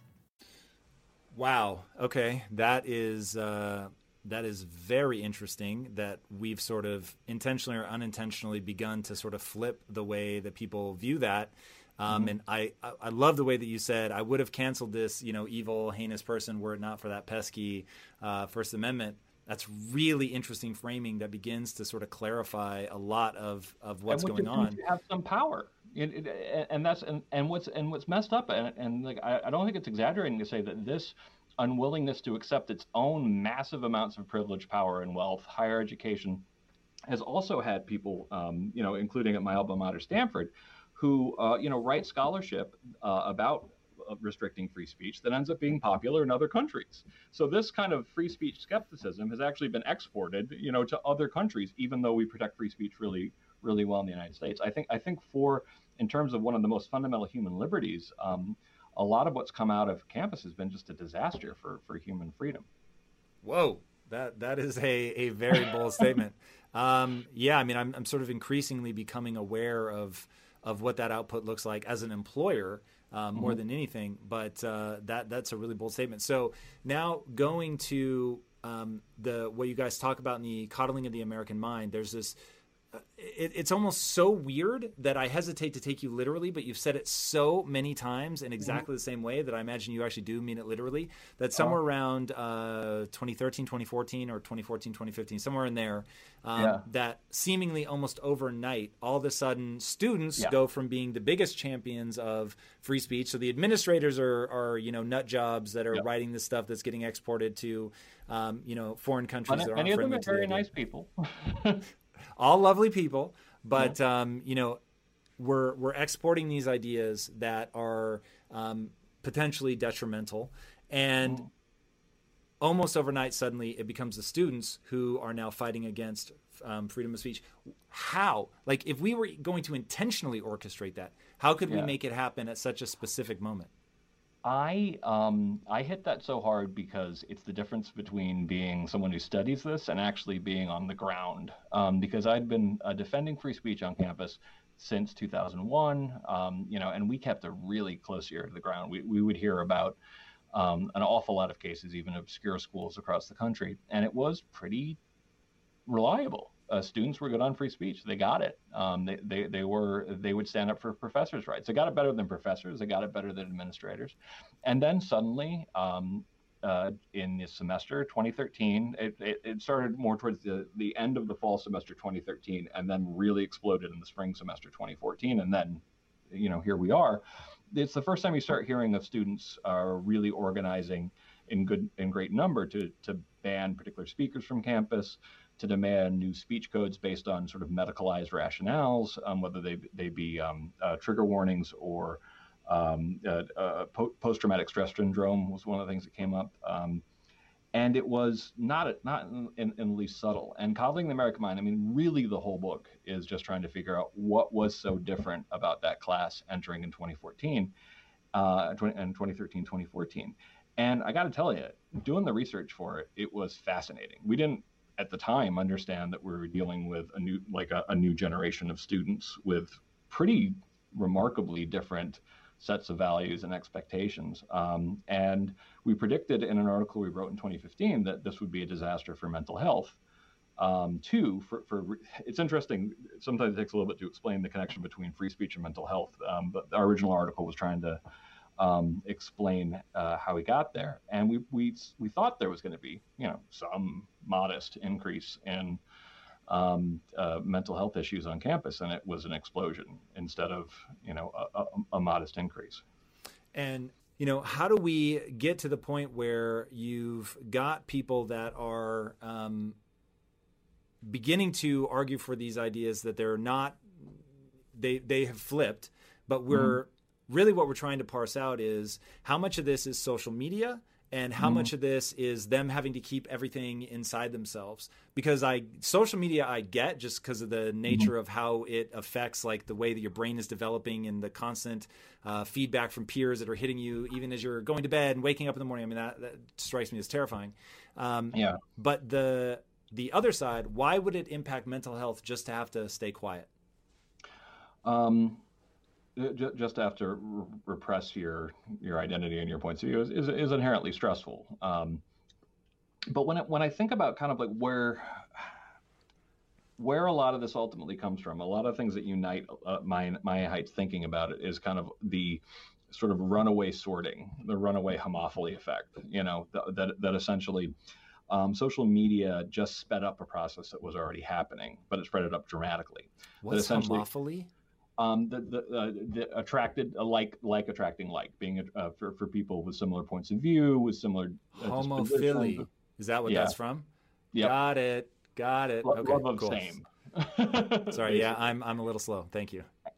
Wow. Okay. That is... Uh... That is very interesting that we've sort of intentionally or unintentionally begun to sort of flip the way that people view that. Um, mm-hmm. And I, I love the way that you said, I would have canceled this, you know, evil, heinous person were it not for that pesky uh, First Amendment. That's really interesting framing that begins to sort of clarify a lot of, of what's and going on. You have some power. It, it, and that's and, and what's and what's messed up. And, and like I, I don't think it's exaggerating to say that this unwillingness to accept its own massive amounts of privilege, power, and wealth, higher education, has also had people, um, you know, including at my alma mater, Stanford, who, uh, you know, write scholarship uh, about uh, restricting free speech that ends up being popular in other countries. So this kind of free speech skepticism has actually been exported, you know, to other countries, even though we protect free speech really, really well in the United States. I think, I think for, in terms of one of the most fundamental human liberties, um, a lot of what's come out of campus has been just a disaster for, for human freedom. Whoa, that that is a, a very bold statement. Um, yeah, I mean, I'm I'm sort of increasingly becoming aware of of what that output looks like as an employer um, more mm-hmm. than anything. But uh, that that's a really bold statement. So now going to um, the what you guys talk about in the coddling of the American mind, there's this. It, it's almost so weird that I hesitate to take you literally, but you've said it so many times in exactly mm-hmm. the same way that I imagine you actually do mean it literally, that somewhere oh. around uh, twenty thirteen, twenty fourteen or twenty fourteen, twenty fifteen, somewhere in there, um, yeah. that seemingly almost overnight, all of a sudden students yeah. go from being the biggest champions of free speech. So the administrators are, are you know, nut jobs that are yeah. writing this stuff that's getting exported to, um, you know, foreign countries. Many, that many aren't of them are very the nice people. All lovely people, but yeah. um, you know, we're we're exporting these ideas that are um, potentially detrimental, and mm. almost overnight, suddenly it becomes the students who are now fighting against um, freedom of speech. How? Like, if we were going to intentionally orchestrate that, how could yeah. we make it happen at such a specific moment? I um, I hit that so hard because it's the difference between being someone who studies this and actually being on the ground. Um, because I'd been uh, defending free speech on campus since two thousand one, um, you know, and we kept a really close ear to the ground. We we would hear about um, an awful lot of cases, even obscure schools across the country, and it was pretty reliable. Uh, students were good on free speech. They got it. Um, they, they, they were, they would stand up for professors' rights. They got it better than professors. They got it better than administrators. And then suddenly, um, uh, in the semester twenty thirteen, it, it, it started more towards the, the end of the fall semester twenty thirteen, and then really exploded in the spring semester twenty fourteen. And then, you know, here we are. It's the first time you start hearing of students are really organizing in good, in great number to, to ban particular speakers from campus, to demand new speech codes based on sort of medicalized rationales, um, whether they they be um, uh, trigger warnings or um, uh, uh, po- post-traumatic stress syndrome was one of the things that came up. Um, and it was not a, not in, in, in the least subtle. And Coddling the American Mind, I mean, really the whole book is just trying to figure out what was so different about that class entering in twenty fourteen, uh, and twenty thirteen, twenty fourteen. And I got to tell you, doing the research for it, it was fascinating. We didn't, at the time, understand that we were dealing with a new, like a, a new generation of students with pretty remarkably different sets of values and expectations. Um, and we predicted in an article we wrote in twenty fifteen that this would be a disaster for mental health. Um, two, for, for it's interesting, sometimes it takes a little bit to explain the connection between free speech and mental health. Um, but our original article was trying to Um, explain uh, how we got there, and we we we thought there was going to be, you know, some modest increase in um, uh, mental health issues on campus, and it was an explosion instead of, you know, a, a, a modest increase. And you know, how do we get to the point where you've got people that are um, beginning to argue for these ideas that they're not, they they have flipped, but we're mm-hmm. really what we're trying to parse out is how much of this is social media and how mm. much of this is them having to keep everything inside themselves. Because I social media I get just because of the nature mm. of how it affects like the way that your brain is developing and the constant uh, feedback from peers that are hitting you even as you're going to bed and waking up in the morning. I mean, that, that strikes me as terrifying. Um, yeah. But the the other side, why would it impact mental health just to have to stay quiet? Um. Just to have to repress your your identity and your points of view is, is, is inherently stressful. Um, but when it, when I think about kind of like where where a lot of this ultimately comes from, a lot of things that unite uh, my my height thinking about it is kind of the sort of runaway sorting, the runaway homophily effect. You know, th- that that essentially um, social media just sped up a process that was already happening, but it sped it up dramatically. What's homophily? Um, the, the, uh, the attracted uh, like like attracting like being uh, for for people with similar points of view, with similar uh, homophily. Is that what yeah. that's from? Yeah. Got it. Got it. Love, okay. Love of cool. same. Sorry. Yeah, I'm I'm a little slow. Thank you.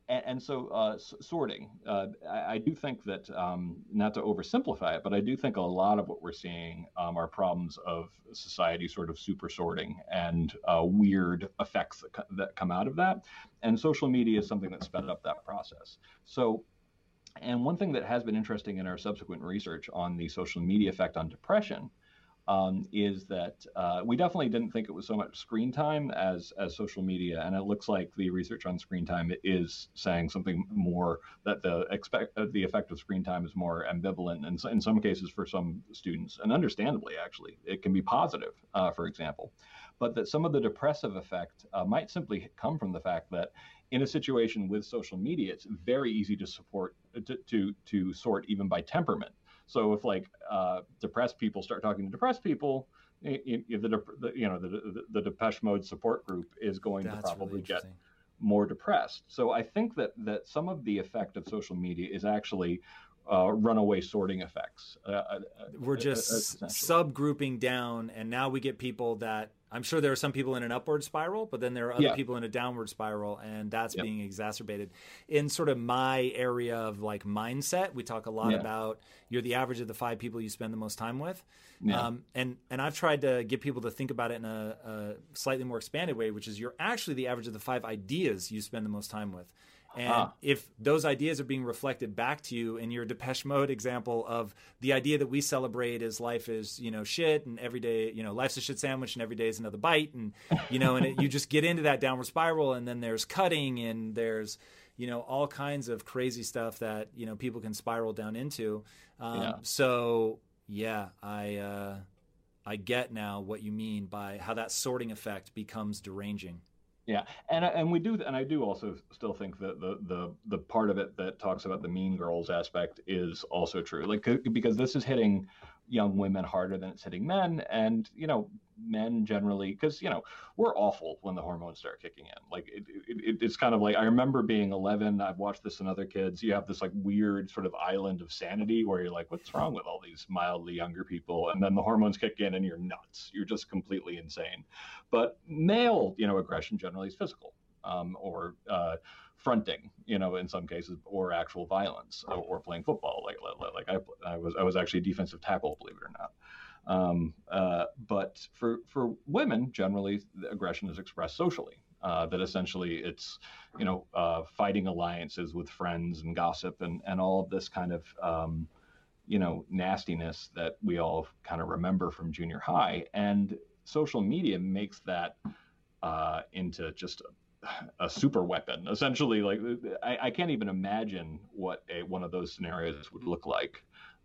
and, and so uh, s- sorting, uh, I, I do think that, um, not to oversimplify it, but I do think a lot of what we're seeing um, are problems of society sort of super sorting and uh, weird effects that, co- that come out of that. And social media is something that sped up that process. So, and one thing that has been interesting in our subsequent research on the social media effect on depression um, is that uh, we definitely didn't think it was so much screen time as as social media, and it looks like the research on screen time is saying something more, that the expect uh, the effect of screen time is more ambivalent, and in some cases for some students, and understandably actually, it can be positive, uh, for example, but that some of the depressive effect uh, might simply come from the fact that in a situation with social media, it's very easy to support to to, to sort even by temperament. So if like uh, depressed people start talking to depressed people, you, you, the, the, you know the, the the Depeche Mode support group is going That's to probably really get interesting. more depressed. So I think that that some of the effect of social media is actually uh, runaway sorting effects. Uh, We're just uh, subgrouping down, and now we get people that, I'm sure there are some people in an upward spiral, but then there are other yeah. people in a downward spiral, and that's yep. being exacerbated. In sort of my area of like mindset, we talk a lot yeah. about you're the average of the five people you spend the most time with. Yeah. Um, and, and I've tried to get people to think about it in a, a slightly more expanded way, which is you're actually the average of the five ideas you spend the most time with. And ah. if those ideas are being reflected back to you in your Depeche Mode example of the idea that we celebrate is life is, you know, shit, and every day, you know, life's a shit sandwich and every day is another bite. And, you know, and it, you just get into that downward spiral, and then there's cutting and there's, you know, all kinds of crazy stuff that, you know, people can spiral down into. Um, yeah. So, yeah, I, uh, I get now what you mean by how that sorting effect becomes deranging. Yeah, and and we do, and I do also still think that the the the part of it that talks about the Mean Girls aspect is also true, like because this is hitting young women harder than it's hitting men, and you know, men generally, because you know, we're awful when the hormones start kicking in. Like it, it, it's kind of like, I remember being eleven. I've watched this in other kids. You have this like weird sort of island of sanity where you're like, what's wrong with all these mildly younger people? And then the hormones kick in, and you're nuts. You're just completely insane. But male, you know, aggression generally is physical, um, or uh, fronting, you know, in some cases, or actual violence, or, or playing football. Like like I I was I was actually a defensive tackle, believe it or not. Um, uh, but for for women, generally, the aggression is expressed socially. Uh, that essentially it's, you know, uh, fighting alliances with friends and gossip and and all of this kind of um, you know, nastiness that we all kind of remember from junior high. And social media makes that uh, into just a, a super weapon. Essentially, like I, I can't even imagine what a, one of those scenarios would look like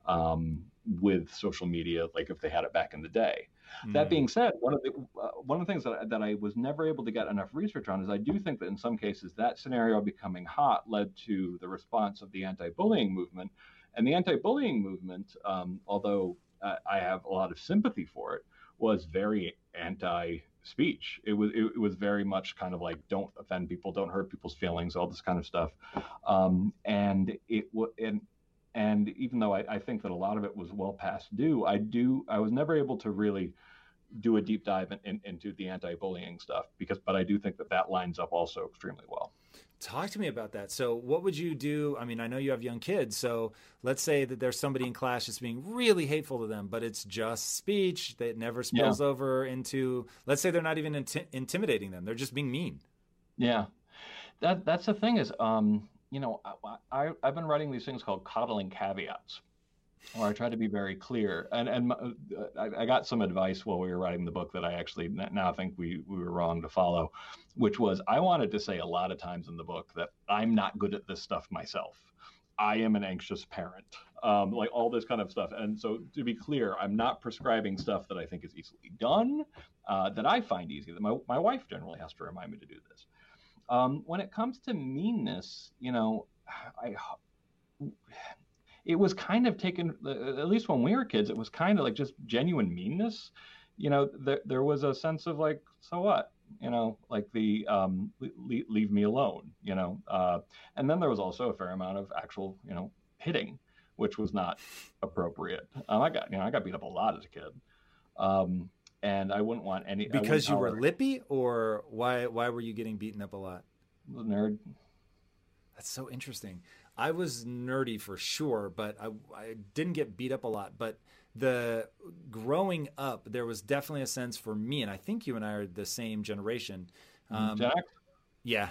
um, with social media, like if they had it back in the day. Mm. That being said, one of the uh, one of the things that, that I was never able to get enough research on is I do think that in some cases that scenario becoming hot led to the response of the anti-bullying movement. And the anti-bullying movement, um, although uh, I have a lot of sympathy for it, was very anti-speech. It was it, it was very much kind of like, don't offend people, don't hurt people's feelings, all this kind of stuff. Um, and it w- and and even though I, I think that a lot of it was well past due, I do I was never able to really do a deep dive in, in, into the anti-bullying stuff because, but I do think that that lines up also extremely well. Talk to me about that. So what would you do? I mean, I know you have young kids, so let's say that there's somebody in class just being really hateful to them, but it's just speech that never spills yeah. over into, let's say they're not even inti- intimidating them. They're just being mean. Yeah. That That's the thing is, um, you know, I, I, I've been writing these things called coddling caveats, where I try to be very clear. And and uh, I, I got some advice while we were writing the book that I actually now think we, we were wrong to follow, which was I wanted to say a lot of times in the book that I'm not good at this stuff myself. I am an anxious parent, um, like all this kind of stuff. And so to be clear, I'm not prescribing stuff that I think is easily done, uh, that I find easy, that my, my wife generally has to remind me to do this. Um, when it comes to meanness, you know, I... it was kind of taken, at least when we were kids, it was kind of like just genuine meanness. You know, there, there was a sense of like, so what? You know, like the um, leave, leave me alone, you know. Uh, and then there was also a fair amount of actual, you know, hitting, which was not appropriate. Um, I got, you know, I got beat up a lot as a kid. Um, and I wouldn't want any. Because you were lippy, or why, why were you getting beaten up a lot? Nerd. That's so interesting. I was nerdy for sure, but I, I didn't get beat up a lot. But the growing up, there was definitely a sense for me, and I think you and I are the same generation. Um, Jack? Yeah.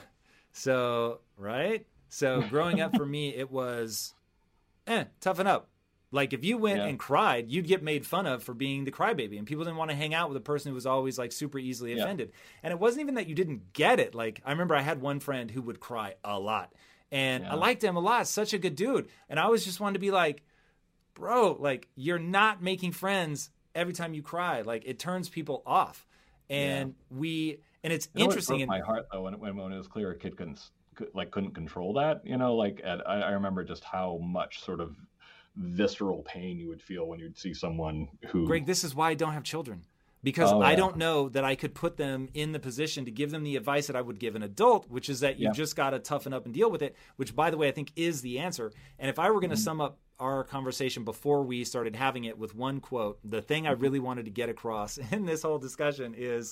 So, right? So growing up for me, it was, eh, toughen up. Like if you went Yeah. and cried, you'd get made fun of for being the crybaby, and people didn't want to hang out with a person who was always like super easily Yeah. offended. And it wasn't even that you didn't get it. Like I remember I had one friend who would cry a lot, and Yeah. I liked him a lot. Such a good dude. And I always just wanted to be like, bro, like you're not making friends every time you cry. Like it turns people off. And we, and it's You know what interesting. broke my heart though, when, when when it was clear a kid couldn't could, like couldn't control that. You know, like at, I, I remember just how much sort of visceral pain you would feel when you'd see someone who. Greg, this is why I don't have children. Because Oh, I yeah. don't know that I could put them in the position to give them the advice that I would give an adult, which is that you Yeah. just got to toughen up and deal with it, which, by the way, I think is the answer. And if I were going to Mm-hmm. sum up our conversation before we started having it with one quote, the thing I really wanted to get across in this whole discussion is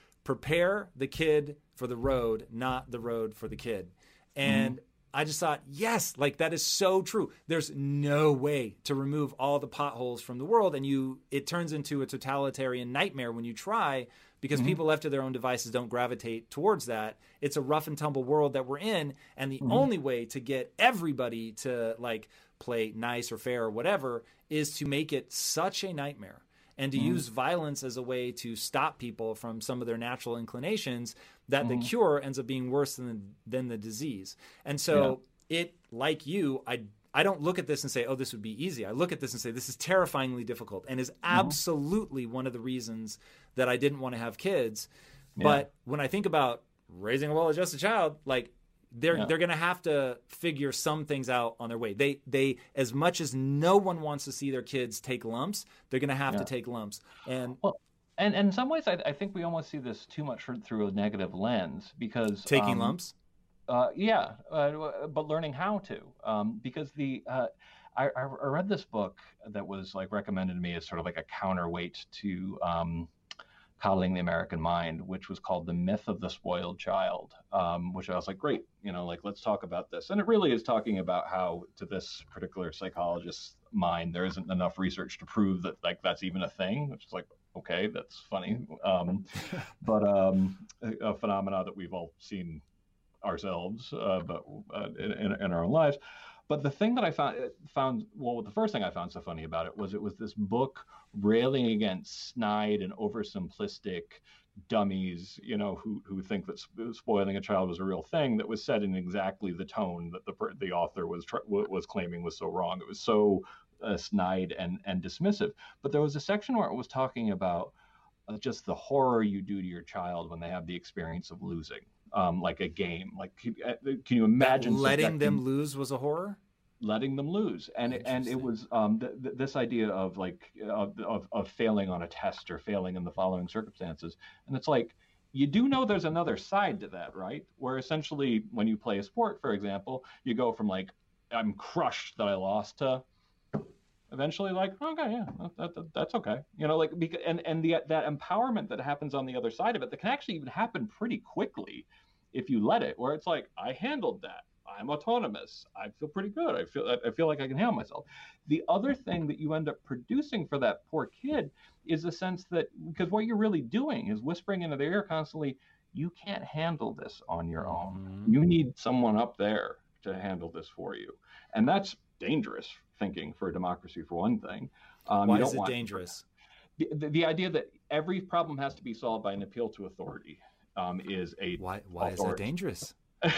prepare the kid for the road, not the road for the kid. And Mm-hmm. I just thought, yes, like that is so true. There's no way to remove all the potholes from the world, and you it turns into a totalitarian nightmare when you try, because people left to their own devices don't gravitate towards that. It's a rough and tumble world that we're in, and the only way to get everybody to like play nice or fair or whatever is to make it such a nightmare. And to use violence as a way to stop people from some of their natural inclinations, that the cure ends up being worse than than the disease. And so it, like you, I I don't look at this and say, oh, this would be easy. I look at this and say, this is terrifyingly difficult, and is absolutely one of the reasons that I didn't want to have kids. But when I think about raising a well-adjusted child, like they're Yeah. they're going to have to figure some things out on their way. They they as much as no one wants to see their kids take lumps, they're going to have Yeah. to take lumps. And Well, and, and in some ways, I, I think we almost see this too much through a negative lens because taking um, lumps. Uh, yeah, uh, but learning how to, um, because the uh, I, I I read this book that was like recommended to me as sort of like a counterweight to um, Coddling the American Mind, which was called The Myth of the Spoiled Child, um, which I was like, great, you know, like let's talk about this. And it really is talking about how, to this particular psychologist's mind, there isn't enough research to prove that like that's even a thing, which is like, okay, that's funny, um, but um, a, a phenomena that we've all seen ourselves, uh, but uh, in, in our own lives. But the thing that I found found well, the first thing I found so funny about it was it was this book railing against snide and oversimplistic dummies, you know, who who think that sp- spoiling a child was a real thing, that was set in exactly the tone that the the author was tr- was claiming was so wrong. It was so uh, snide and and dismissive. But there was a section where it was talking about uh, just the horror you do to your child when they have the experience of losing. Um, like a game, like can, can you imagine Letting them subjecting- lose was a horror. letting them lose, and it- and it Interesting. was um, th- th- this idea of like of, of of failing on a test or failing in the following circumstances, and it's like you do know there's another side to that, right? Where essentially when you play a sport, for example, you go from like I'm crushed that I lost to eventually like okay, yeah, that, that, that's okay, you know, like because, and and the that empowerment that happens on the other side of it that can actually even happen pretty quickly if you let it, where it's like I handled that. I'm autonomous. I feel pretty good. I feel I feel like I can handle myself. The other thing that you end up producing for that poor kid is a sense that because what you're really doing is whispering into their ear constantly, you can't handle this on your own. Mhm. You need someone up there to handle this for you, and that's dangerous thinking for a democracy, for one thing. Um, Why you is don't it want- dangerous? The, the, the idea that every problem has to be solved by an appeal to authority um, is a Why why is that authority. dangerous?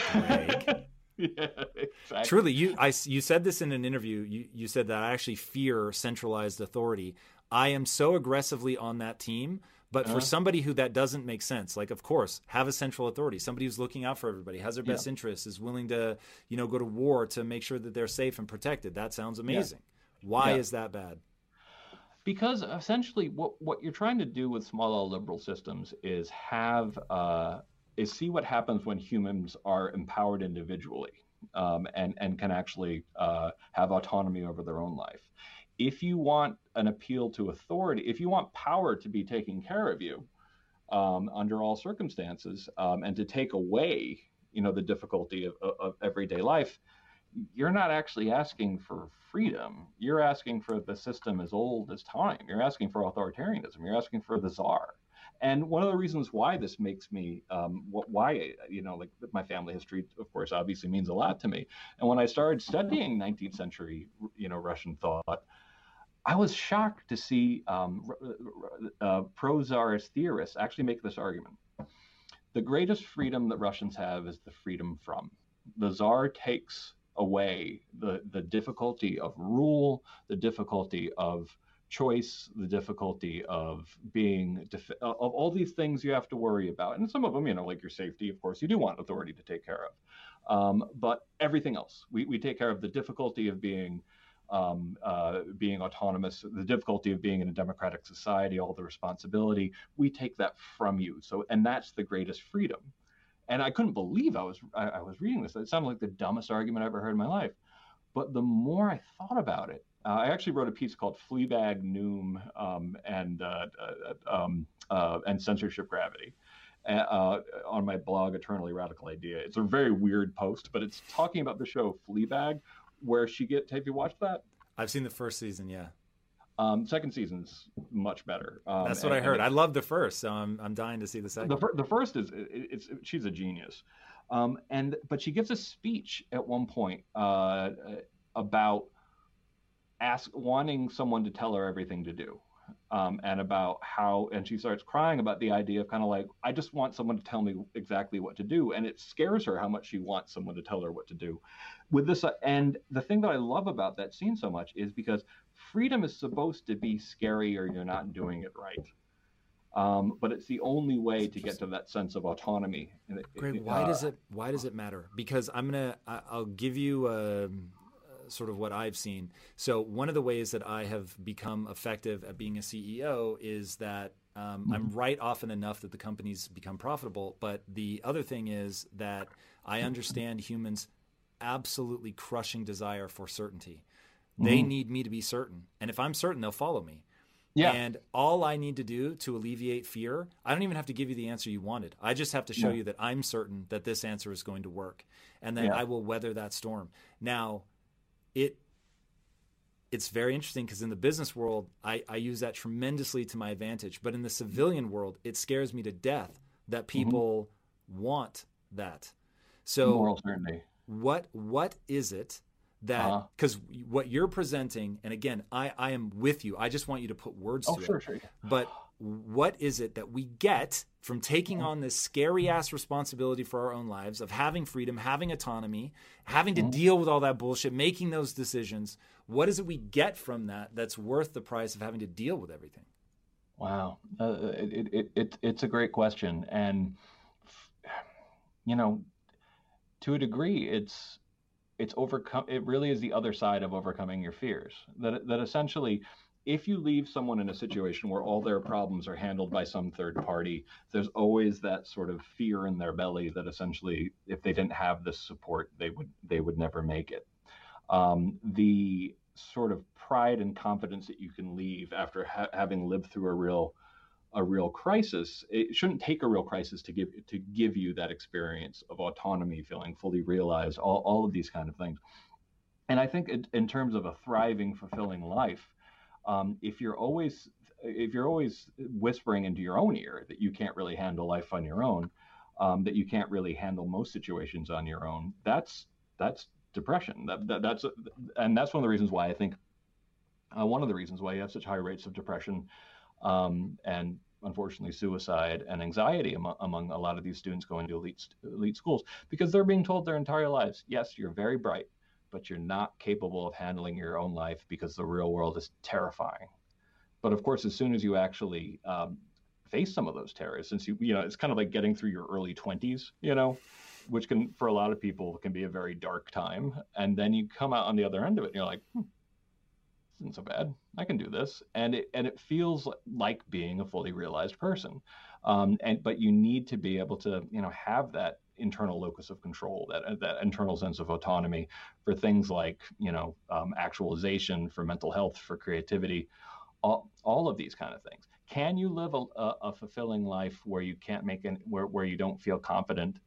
Greg. Yeah, exactly. Truly, you I, you said this in an interview. You you said that I actually fear centralized authority. I am so aggressively on that team, but Uh-huh. for somebody who that doesn't make sense, like of course, have a central authority, somebody who's looking out for everybody, has their best Yeah. interests, is willing to, you know, go to war to make sure that they're safe and protected. That sounds amazing. Why Yeah. is that bad? Because essentially, what what you're trying to do with small L liberal systems is have uh, is see what happens when humans are empowered individually um, and and can actually uh, have autonomy over their own life. If you want an appeal to authority, if you want power to be taking care of you um, under all circumstances, um, and to take away you know, the difficulty of, of, of everyday life, you're not actually asking for freedom. You're asking for the system as old as time. You're asking for authoritarianism. You're asking for the czar. And one of the reasons why this makes me, um, why, you know, like my family history, of course, obviously means a lot to me. And when I started studying nineteenth century, you know, Russian thought, I was shocked to see um, uh, pro-czarist theorists actually make this argument. The greatest freedom that Russians have is the freedom from. The czar takes away the, the difficulty of rule, the difficulty of choice, the difficulty of being, def- of all these things you have to worry about. And some of them, you know, like your safety, of course, you do want authority to take care of. Um, but everything else, we, we take care of the difficulty of being Um, uh, being autonomous, the difficulty of being in a democratic society, all the responsibility, we take that from you. So, and that's the greatest freedom. And I couldn't believe I was I, I was reading this. It sounded like the dumbest argument I ever heard in my life. But the more I thought about it, uh, I actually wrote a piece called "Fleabag, Noom, um, and uh, uh, um, uh, and Censorship Gravity." Uh, on my blog, Eternally Radical Idea. It's a very weird post, but it's talking about the show Fleabag, where she get. Have you watched that? I've seen the first season. Yeah. Um, second season's much better. Um, That's what and, I heard. I love the first, so I'm I'm dying to see the second. The, fir- the first is it, it's she's a genius, um, and but she gives a speech at one point uh, about ask wanting someone to tell her everything to do. Um, and about how, and she starts crying about the idea of kind of like, I just want someone to tell me exactly what to do. And it scares her how much she wants someone to tell her what to do with this. Uh, and the thing that I love about that scene so much is because freedom is supposed to be scary or you're not doing it right. Um, but it's the only way to get to that sense of autonomy. Great. Why uh, does it, why does it matter? Because I'm going to, I'll give you a, sort of what I've seen. So one of the ways that I have become effective at being a C E O is that um, mm-hmm. I'm right often enough that the companies become profitable. But the other thing is that I understand humans' absolutely crushing desire for certainty. Mm-hmm. They need me to be certain. And if I'm certain, they'll follow me. Yeah. And all I need to do to alleviate fear, I don't even have to give you the answer you wanted. I just have to show yeah. you that I'm certain that this answer is going to work. And then yeah. I will weather that storm. Now, It it's very interesting because in the business world, I, I use that tremendously to my advantage. But in the civilian world, it scares me to death that people mm-hmm. want that. So moral certainty. What what is it that because uh-huh. what you're presenting, and again, I, I am with you. I just want you to put words oh, to sure, it. Sure. But what is it that we get from taking on this scary ass responsibility for our own lives of having freedom, having autonomy, having to mm-hmm. deal with all that bullshit, making those decisions? What is it we get from that that's worth the price of having to deal with everything? Wow. Uh, it, it, it, it's a great question. And, you know, to a degree, it's, it's overcome. It really is the other side of overcoming your fears. That, that essentially, if you leave someone in a situation where all their problems are handled by some third party, there's always that sort of fear in their belly that essentially, if they didn't have this support, they would they would never make it. Um, the sort of pride and confidence that you can leave after ha- having lived through a real a real crisis, it shouldn't take a real crisis to give to give you that experience of autonomy, feeling fully realized, all, all of these kind of things. And I think in, in terms of a thriving, fulfilling life, Um, if you're always if you're always whispering into your own ear that you can't really handle life on your own, um, that you can't really handle most situations on your own, that's that's depression. That, that that's and that's one of the reasons why I think uh, one of the reasons why you have such high rates of depression um, and unfortunately suicide and anxiety among, among a lot of these students going to elite elite schools, because they're being told their entire lives, yes, you're very bright, but you're not capable of handling your own life because the real world is terrifying. But of course, as soon as you actually um, face some of those terrors, since you, you know, it's kind of like getting through your early twenties, you know, which can, for a lot of people, can be a very dark time. And then you come out on the other end of it and you're like, hmm, this isn't so bad. I can do this. And it, and it feels like being a fully realized person. Um, and, but you need to be able to, you know, have that internal locus of control, that that internal sense of autonomy for things like, you know, um, actualization, for mental health, for creativity, all, all of these kind of things. Can you live a, a, a fulfilling life where you can't make an, where, where you don't feel confident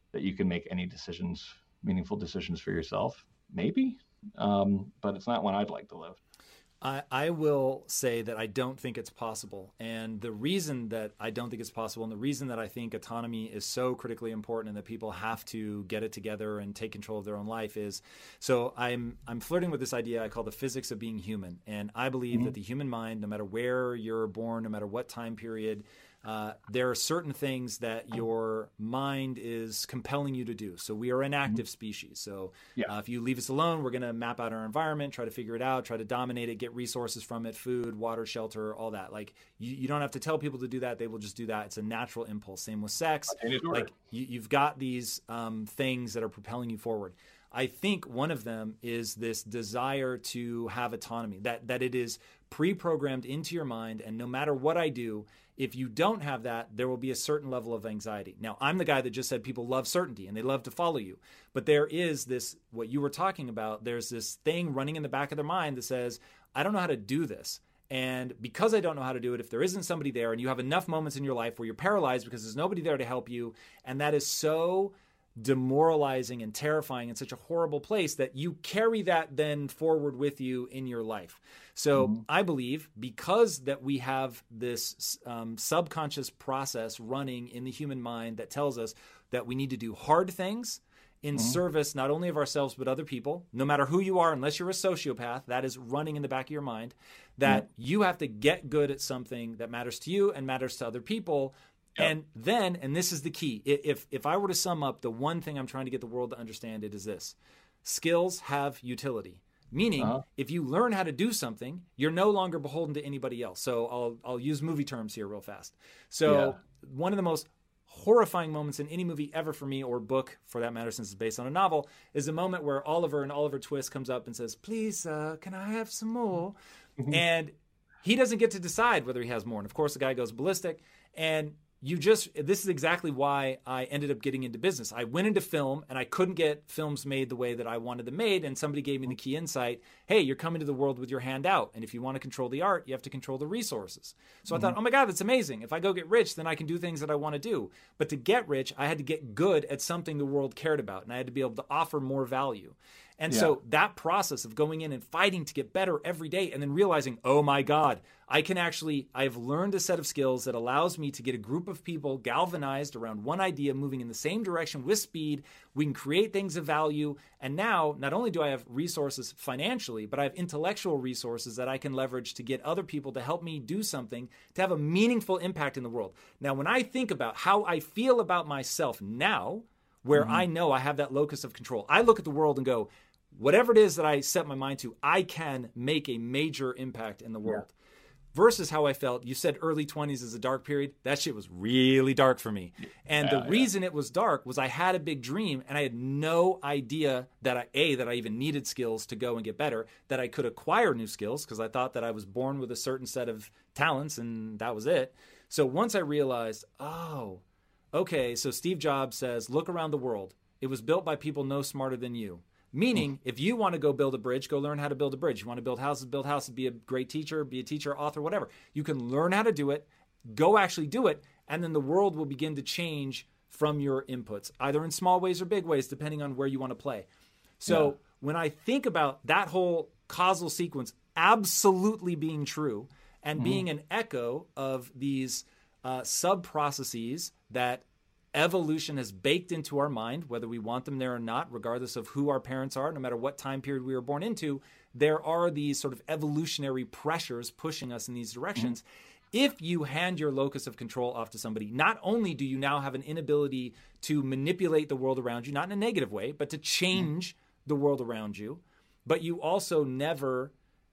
that you can make any decisions, meaningful decisions for yourself. Maybe, um, but it's not one I'd like to live. I, I will say that I don't think it's possible. And the reason that I don't think it's possible, and the reason that I think autonomy is so critically important and that people have to get it together and take control of their own life is, so I'm I'm flirting with this idea I call the physics of being human. And I believe mm-hmm. that the human mind, no matter where you're born, no matter what time period, Uh, there are certain things that your mind is compelling you to do. So we are an active mm-hmm. species. So yeah. uh, if you leave us alone, we're going to map out our environment, try to figure it out, try to dominate it, get resources from it, food, water, shelter, all that. Like you, you don't have to tell people to do that. They will just do that. It's a natural impulse. Same with sex. Like you, you've got these um, things that are propelling you forward. I think one of them is this desire to have autonomy, that that it is pre-programmed into your mind. And no matter what I do, if you don't have that, there will be a certain level of anxiety. Now, I'm the guy that just said people love certainty and they love to follow you. But there is this, what you were talking about, there's this thing running in the back of their mind that says, I don't know how to do this. And because I don't know how to do it, if there isn't somebody there and you have enough moments in your life where you're paralyzed because there's nobody there to help you, and that is so demoralizing and terrifying in such a horrible place that you carry that then forward with you in your life. So mm-hmm. I believe because that we have this um, subconscious process running in the human mind that tells us that we need to do hard things in mm-hmm. service not only of ourselves but other people, no matter who you are, unless you're a sociopath, that is running in the back of your mind, that mm-hmm. you have to get good at something that matters to you and matters to other people. Yep. And then, and this is the key, if if I were to sum up the one thing I'm trying to get the world to understand, it is this: skills have utility. Meaning, uh-huh. if you learn how to do something, you're no longer beholden to anybody else. So I'll I'll use movie terms here real fast. So yeah. one of the most horrifying moments in any movie ever for me, or book for that matter, since it's based on a novel, is the moment where Oliver and Oliver Twist comes up and says, "Please, uh, can I have some more?" Mm-hmm. And he doesn't get to decide whether he has more. And of course, the guy goes ballistic. And You just, this is exactly why I ended up getting into business. I went into film and I couldn't get films made the way that I wanted them made. And somebody gave me the key insight. Hey, you're coming to the world with your hand out. And if you want to control the art, you have to control the resources. So mm-hmm. I thought, oh my God, that's amazing. If I go get rich, then I can do things that I want to do. But to get rich, I had to get good at something the world cared about. And I had to be able to offer more value. And yeah. so that process of going in and fighting to get better every day and then realizing, oh my God, I can actually, I've learned a set of skills that allows me to get a group of people galvanized around one idea, moving in the same direction with speed. We can create things of value. And now, not only do I have resources financially, but I have intellectual resources that I can leverage to get other people to help me do something to have a meaningful impact in the world. Now, when I think about how I feel about myself now, where mm-hmm. I know I have that locus of control, I look at the world and go, whatever it is that I set my mind to, I can make a major impact in the world. Yeah. Versus how I felt, you said early twenties is a dark period. That shit was really dark for me. And yeah, the reason yeah. it was dark was I had a big dream and I had no idea that I, A, that I even needed skills to go and get better, that I could acquire new skills because I thought that I was born with a certain set of talents and that was it. So once I realized, oh, okay, so Steve Jobs says, look around the world. It was built by people no smarter than you. Meaning, if you want to go build a bridge, go learn how to build a bridge. You want to build houses, build houses, be a great teacher, be a teacher, author, whatever. You can learn how to do it, go actually do it, and then the world will begin to change from your inputs, either in small ways or big ways, depending on where you want to play. So yeah. when I think about that whole causal sequence absolutely being true and mm-hmm. being an echo of these uh, sub-processes that evolution has baked into our mind, whether we want them there or not, regardless of who our parents are, no matter what time period we were born into, there are these sort of evolutionary pressures pushing us in these directions. Mm-hmm. If you hand your locus of control off to somebody, not only do you now have an inability to manipulate the world around you, not in a negative way, but to change mm-hmm. the world around you, but you also never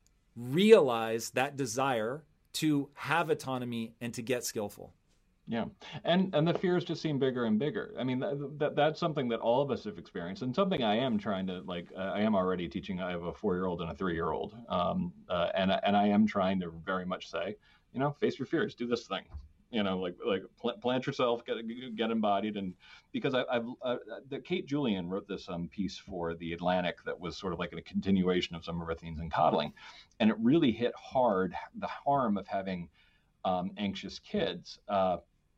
realize that desire to have autonomy and to get skillful. Yeah. And and the fears just seem bigger and bigger. I mean, that, that that's something that all of us have experienced and something I am trying to like, uh, I am already teaching. I have a four-year-old and a three-year-old. Um, uh, and, and I am trying to very much say, you know, face your fears, do this thing, you know, like, like pl- plant yourself, get, get embodied. And because I, I've, uh, the Kate Julian wrote this um, piece for The Atlantic that was sort of like a continuation of some of her themes in coddling. And it really hit hard the harm of having um, anxious kids. Uh,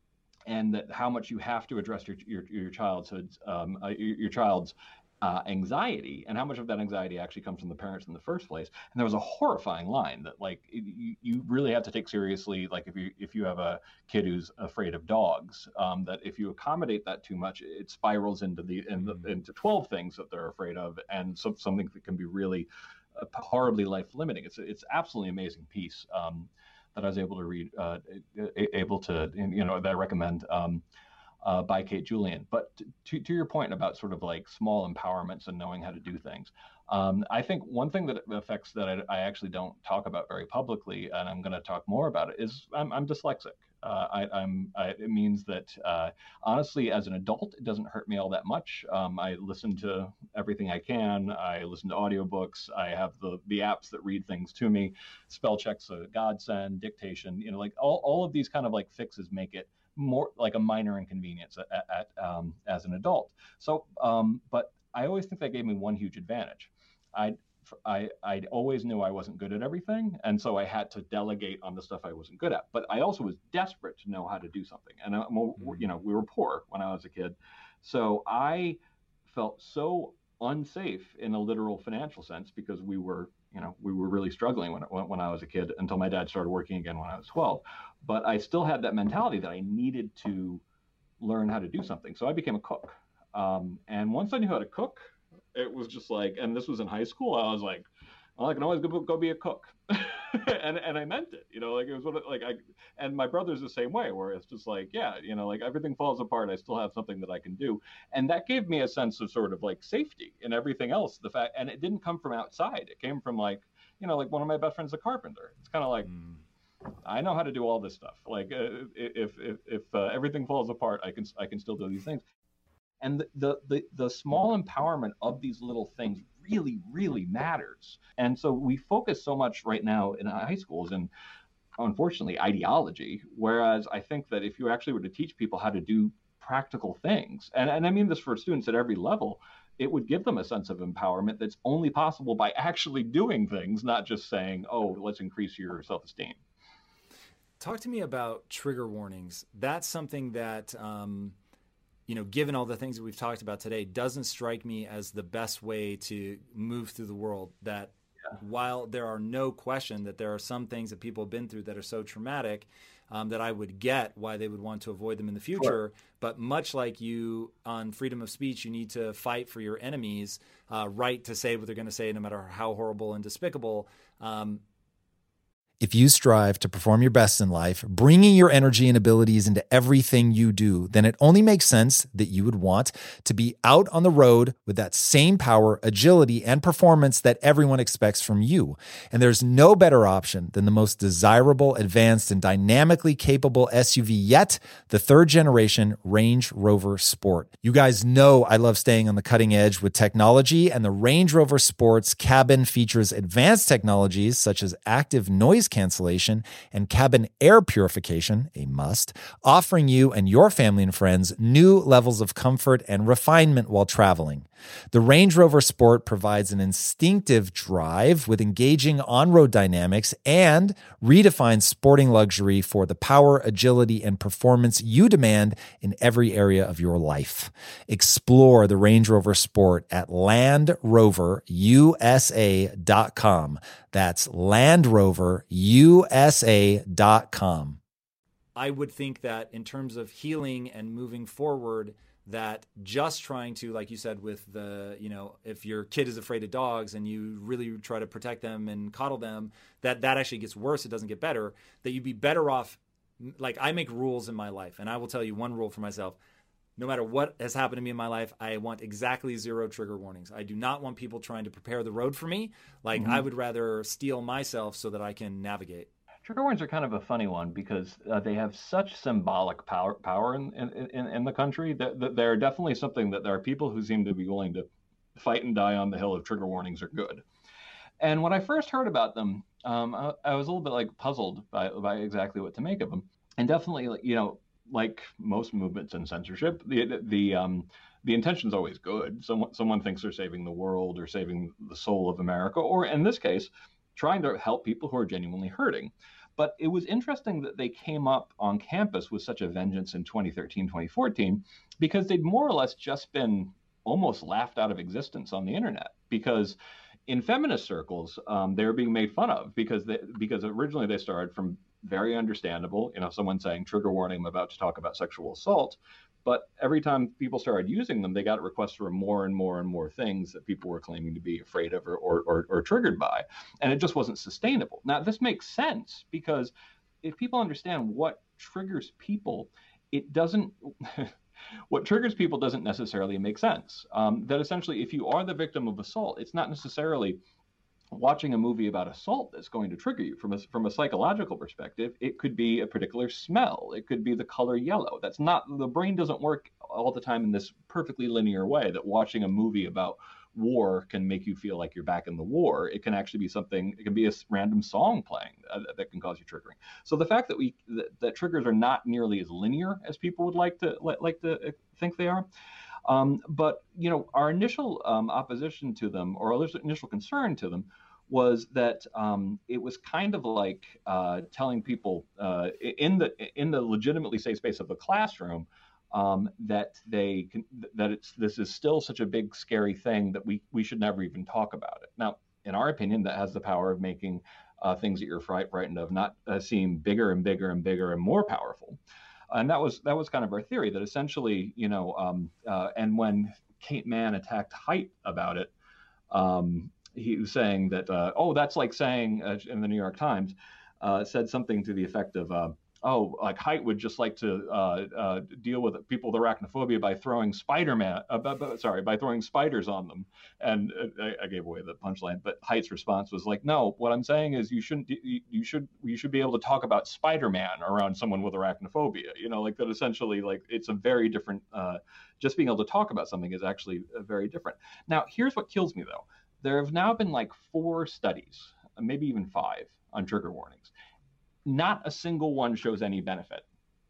and that how much you have to address your your, your childhood, um, uh, your, your child's uh, anxiety, and how much of that anxiety actually comes from the parents in the first place. And there was a horrifying line that, like, you, you really have to take seriously, like if you if you have a kid who's afraid of dogs, um, that if you accommodate that too much, it spirals into the, in the into twelve things that they're afraid of, and so, something that can be really uh, horribly life limiting. It's it's absolutely amazing piece um, that I was able to read, uh, able to you know that I recommend. Um, Uh, by Kate Julian. But to, to your point about sort of like small empowerments and knowing how to do things, um, I think one thing that affects that I, I actually don't talk about very publicly, and I'm going to talk more about it, is I'm, I'm dyslexic. Uh, I, I'm, I, it means that uh, honestly, as an adult, it doesn't hurt me all that much. Um, I listen to everything I can. I listen to audiobooks. I have the the apps that read things to me. Spell check's a godsend, dictation. You know, like all all of these kind of like fixes make it more like a minor inconvenience at, at um, as an adult. So, um, but I always think that gave me one huge advantage. I I I always knew I wasn't good at everything, and so I had to delegate on the stuff I wasn't good at. But I also was desperate to know how to do something, and I, you know, we were poor when I was a kid, so I felt so unsafe in a literal financial sense because we were, you know, we were really struggling when when I was a kid until my dad started working again when I was twelve. But I still had that mentality that I needed to learn how to do something. So I became a cook. Um, and once I knew how to cook, it was just like, and this was in high school, I was like, well, I can always go, go be a cook. and and I meant it, you know, like it was what it, like I, and my brother's the same way, where it's just like, yeah, you know, like everything falls apart, I still have something that I can do. And that gave me a sense of sort of like safety in everything else. The fact, and it didn't come from outside. It came from like, you know, like one of my best friends, a carpenter. It's kind of like, mm. I know how to do all this stuff. Like uh, if if if uh, everything falls apart, I can I can still do these things. And the, the the the small empowerment of these little things really really matters. And so we focus so much right now in high schools and unfortunately ideology. Whereas I think that if you actually were to teach people how to do practical things, and and I mean this for students at every level, it would give them a sense of empowerment that's only possible by actually doing things, not just saying, oh, let's increase your self-esteem. Talk to me about trigger warnings. That's something that, um, you know, given all the things that we've talked about today, doesn't strike me as the best way to move through the world. That yeah. while there are no question that there are some things that people have been through that are so traumatic um, that I would get why they would want to avoid them in the future. Sure. But much like you on freedom of speech, you need to fight for your enemies' uh, right to say what they're going to say, no matter how horrible and despicable. Um, If you strive to perform your best in life, bringing your energy and abilities into everything you do, then it only makes sense that you would want to be out on the road with that same power, agility, and performance that everyone expects from you. And there's no better option than the most desirable, advanced, and dynamically capable S U V yet, the third generation Range Rover Sport. You guys know I love staying on the cutting edge with technology, and the Range Rover Sport's cabin features advanced technologies such as active noise cancellation and cabin air purification, a must, offering you and your family and friends new levels of comfort and refinement while traveling. The Range Rover Sport provides an instinctive drive with engaging on-road dynamics and redefines sporting luxury for the power, agility, and performance you demand in every area of your life. Explore the Range Rover Sport at land rover u s a dot com. That's land rover u s a dot com. I would think that in terms of healing and moving forward, that just trying to, like you said, with the, you know, if your kid is afraid of dogs and you really try to protect them and coddle them, that that actually gets worse. It doesn't get better. That you'd be better off. Like, I make rules in my life, and I will tell you one rule for myself. No matter what has happened to me in my life, I want exactly zero trigger warnings. I do not want people trying to prepare the road for me. Like, mm-hmm. I would rather steel myself so that I can navigate. Trigger warnings are kind of a funny one because uh, they have such symbolic power power in in, in the country that, that they're definitely something that there are people who seem to be willing to fight and die on the hill of trigger warnings are good. And when I first heard about them, um, I, I was a little bit like puzzled by, by exactly what to make of them. And definitely, you know, like most movements in censorship, the the um, the intention is always good. Someone someone thinks they're saving the world or saving the soul of America, or in this case, trying to help people who are genuinely hurting. But it was interesting that they came up on campus with such a vengeance in twenty thirteen, twenty fourteen, because they'd more or less just been almost laughed out of existence on the internet. Because in feminist circles, um, they were being made fun of because they, because originally they started from very understandable, you know, someone saying, trigger warning, I'm about to talk about sexual assault. But every time people started using them, they got requests for more and more and more things that people were claiming to be afraid of or, or, or, or triggered by. And it just wasn't sustainable. Now, this makes sense because if people understand what triggers people, it doesn't... What triggers people doesn't necessarily make sense. Um, that essentially, if you are the victim of assault, it's not necessarily watching a movie about assault that's going to trigger you. From a, from a psychological perspective, it could be a particular smell. It could be the color yellow. That's not, the brain doesn't work all the time in this perfectly linear way that watching a movie about war can make you feel like you're back in the war. It can actually be something, it can be a random song playing uh, that can cause you triggering. So the fact that we that, that triggers are not nearly as linear as people would like to like to think they are. Um, but you know, our initial um, opposition to them, or our initial concern to them, was that um, it was kind of like uh, telling people uh, in the in the legitimately safe space of the classroom um, that they can, that it's this is still such a big scary thing that we we should never even talk about it. Now, in our opinion, that has the power of making uh, things that you're fright, frightened of not uh, seem bigger and bigger and bigger and more powerful. And that was that was kind of our theory, that essentially, you know, um, uh, and when Kate Manne attacked Haidt about it, um, he was saying that, uh, oh, that's like saying uh, in the New York Times, uh, said something to the effect of, uh, oh, like Haidt would just like to uh, uh, deal with people with arachnophobia by throwing Spider-Man, uh, b- b- sorry, by throwing spiders on them. And uh, I, I gave away the punchline, but Haidt's response was like, no, what I'm saying is you shouldn't, you, you should, you should be able to talk about Spider-Man around someone with arachnophobia. You know, like that essentially, like it's a very different, uh, just being able to talk about something is actually uh, very different. Now, here's what kills me though. There have now been like four studies, maybe even five, on trigger warnings. Not a single one shows any benefit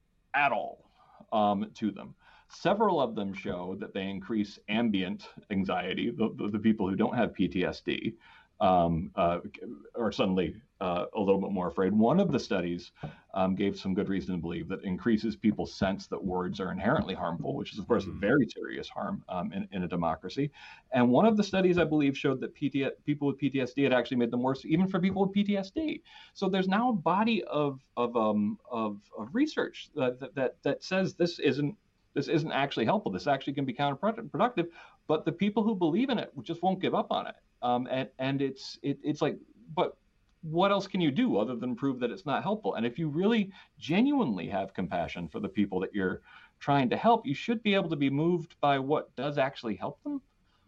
at all um, to them. Several of them show that they increase ambient anxiety. The, the, the people who don't have P T S D um, uh, are suddenly uh, a little bit more afraid. One of the studies um, gave some good reason to believe that increases people's sense that words are inherently harmful, which is, of course, a very serious harm um, in, in a democracy. And one of the studies, I believe, showed that P T S D, people with P T S D had actually made them worse, even for people with P T S D. So there's now a body of of um, of, of research that, that that says this isn't this isn't actually helpful. This actually can be counterproductive. But the people who believe in it just won't give up on it. Um, and and it's it, it's like, but what else can you do other than prove that it's not helpful? And if you really genuinely have compassion for the people that you're trying to help, you should be able to be moved by what does actually help them.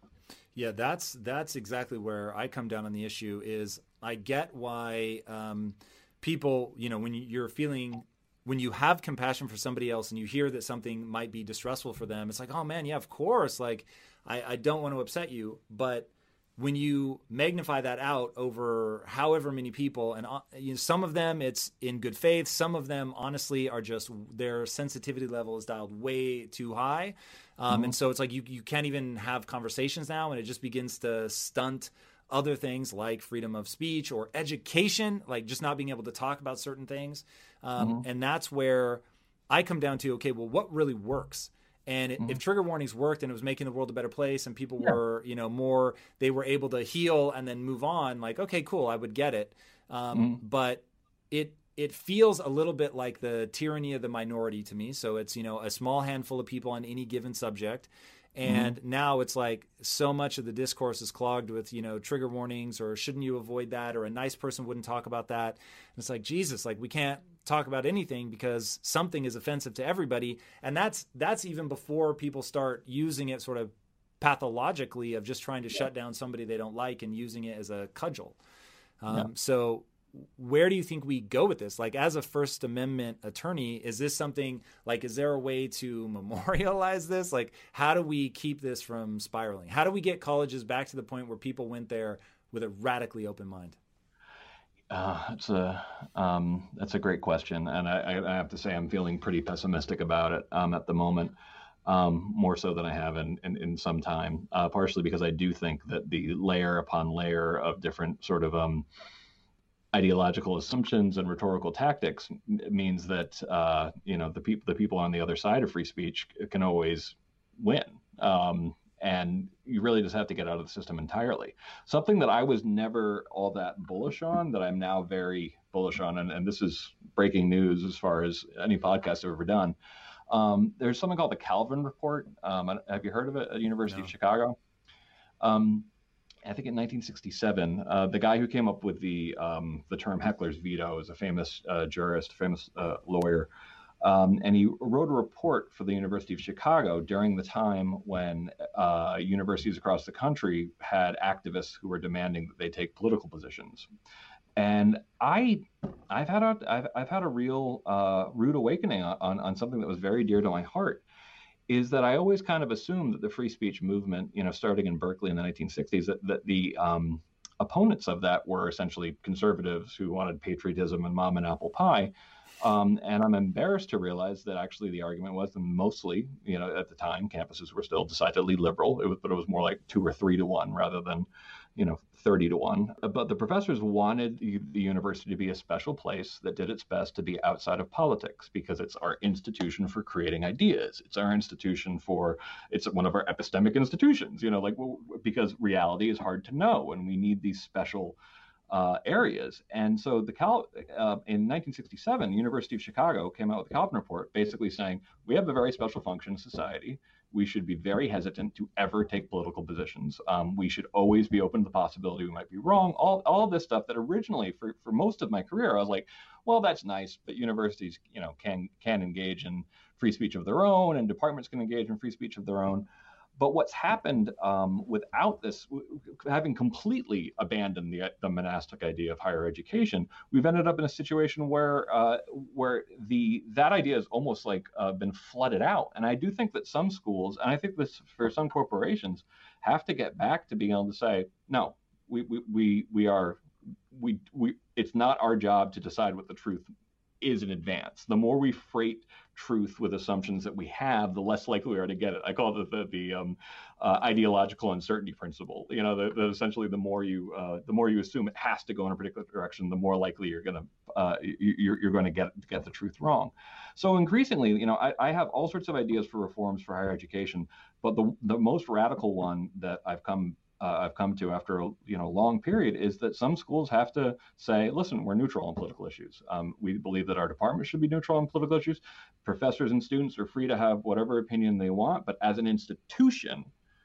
Yeah, that's that's exactly where I come down on the issue. Is I get why um, people, you know, when you're feeling, when you have compassion for somebody else and you hear that something might be distressful for them, it's like, oh man, yeah, of course. Like, I, I don't want to upset you, but when you magnify that out over however many people, and uh, you know, some of them it's in good faith, some of them honestly are just, their sensitivity level is dialed way too high. Um, mm-hmm. And so it's like you, you can't even have conversations now, and it just begins to stunt other things like freedom of speech or education, like just not being able to talk about certain things. Um, mm-hmm. And that's where I come down to, okay, well, what really works? And it, mm-hmm. if trigger warnings worked and it was making the world a better place and people yeah. were, you know, more, they were able to heal and then move on, like, okay, cool, I would get it. Um, mm-hmm. But it it feels a little bit like the tyranny of the minority to me. So it's, you know, a small handful of people on any given subject. And mm-hmm. now it's like so much of the discourse is clogged with, you know, trigger warnings or shouldn't you avoid that, or a nice person wouldn't talk about that. And it's like, Jesus, like we can't talk about anything because something is offensive to everybody. And that's that's even before people start using it sort of pathologically of just trying to yeah. shut down somebody they don't like and using it as a cudgel. Um, yeah. So where do you think we go with this? Like, as a First Amendment attorney, is this something like, is there a way to memorialize this? Like, how do we keep this from spiraling? How do we get colleges back to the point where people went there with a radically open mind? Uh, that's a um, that's a great question, and I, I have to say I'm feeling pretty pessimistic about it um, at the moment, um, more so than I have in in, in some time. Uh, partially because I do think that the layer upon layer of different sort of um, ideological assumptions and rhetorical tactics means that uh, you know the people the people on the other side of free speech can always win, um, and you really just have to get out of the system entirely. Something that I was never all that bullish on, that I'm now very bullish on, and, and this is breaking news as far as any podcast I've ever done. Um, there's something called the Calvin Report. Um, have you heard of it at the University no. of Chicago? Um, I think in nineteen sixty-seven, uh, the guy who came up with the um, the term heckler's veto is a famous uh, jurist, famous uh, lawyer. Um, and he wrote a report for the University of Chicago during the time when uh, universities across the country had activists who were demanding that they take political positions. And I, I've had a, I've, I've had a real uh, rude awakening on, on something that was very dear to my heart. Is that I always kind of assumed that the free speech movement, you know, starting in Berkeley in the nineteen sixties, that, that the um, opponents of that were essentially conservatives who wanted patriotism and mom and apple pie. Um, and I'm embarrassed to realize that actually the argument was that mostly, you know, at the time, campuses were still decidedly liberal, it was, but it was more like two or three to one rather than, you know, thirty to one. But the professors wanted the university to be a special place that did its best to be outside of politics, because it's our institution for creating ideas. It's our institution for, it's one of our epistemic institutions, you know, like, because reality is hard to know and we need these special uh, areas. And so the Cal, uh, in nineteen sixty-seven, the University of Chicago came out with the Calvin Report, basically saying, we have a very special function in society. We should be very hesitant to ever take political positions. Um, we should always be open to the possibility we might be wrong. All, all of this stuff that originally, for, for most of my career, I was like, well, that's nice, but universities, you know, can can engage in free speech of their own, and departments can engage in free speech of their own. But what's happened um, without this, having completely abandoned the, the monastic idea of higher education, we've ended up in a situation where uh, where the that idea has almost like uh, been flooded out. And I do think that some schools, and I think this for some corporations, have to get back to being able to say, no, we we we, we are we we it's not our job to decide what the truth is in advance. The more we freight truth with assumptions that we have, the less likely we are to get it. I call it the, the, the um, uh, ideological uncertainty principle. You know, the, the, essentially, the more you uh, the more you assume it has to go in a particular direction, the more likely you're going to uh, you're, you're going to get get the truth wrong. So increasingly, you know, I, I have all sorts of ideas for reforms for higher education, but the the most radical one that I've come Uh, I've come to after a you know long period is that some schools have to say, listen, we're neutral on political issues. Um, we believe that our department should be neutral on political issues. Professors and students are free to have whatever opinion they want, but as an institution,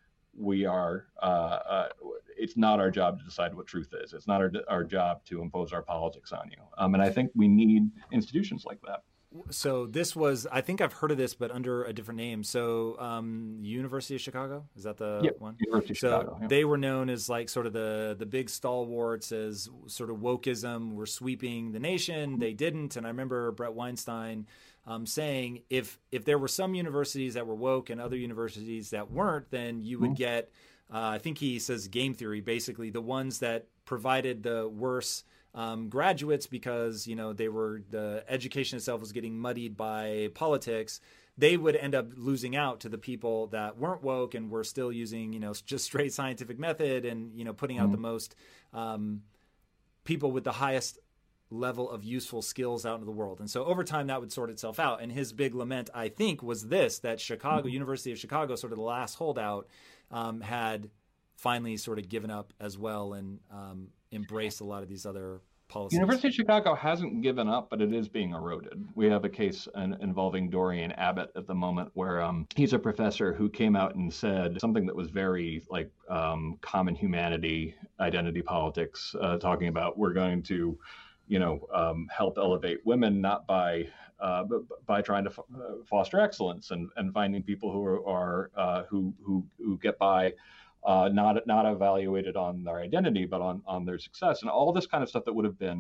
we are. Uh, uh, it's not our job to decide what truth is. It's not our our job to impose our politics on you. Um, and I think we need institutions like that. So this was, I think I've heard of this, but under a different name. So um, University of Chicago, is that the yep, one? University of so Chicago. Yeah. They were known as like sort of the the big stalwarts, as sort of wokeism were sweeping the nation. They didn't. And I remember Brett Weinstein um, saying if if there were some universities that were woke and other universities that weren't, then you would mm-hmm. get, uh, I think he says game theory, basically the ones that provided the worse Um, graduates, because, you know, they were, the education itself was getting muddied by politics, they would end up losing out to the people that weren't woke and were still using, you know, just straight scientific method and, you know, putting out mm-hmm. the most um, people with the highest level of useful skills out into the world. And so over time that would sort itself out. And his big lament, I think, was this, that Chicago, mm-hmm. University of Chicago, sort of the last holdout, um, had finally sort of given up as well and um, embraced a lot of these other policies. University of Chicago hasn't given up, but it is being eroded. We have a case in, involving Dorian Abbott at the moment where um, he's a professor who came out and said something that was very like um, common humanity, identity politics, uh, talking about we're going to, you know, um, help elevate women, not by uh, but by trying to f- uh, foster excellence and, and finding people who are, are uh, who who who get by. Uh, not not evaluated on their identity, but on, on their success, and all this kind of stuff that would have been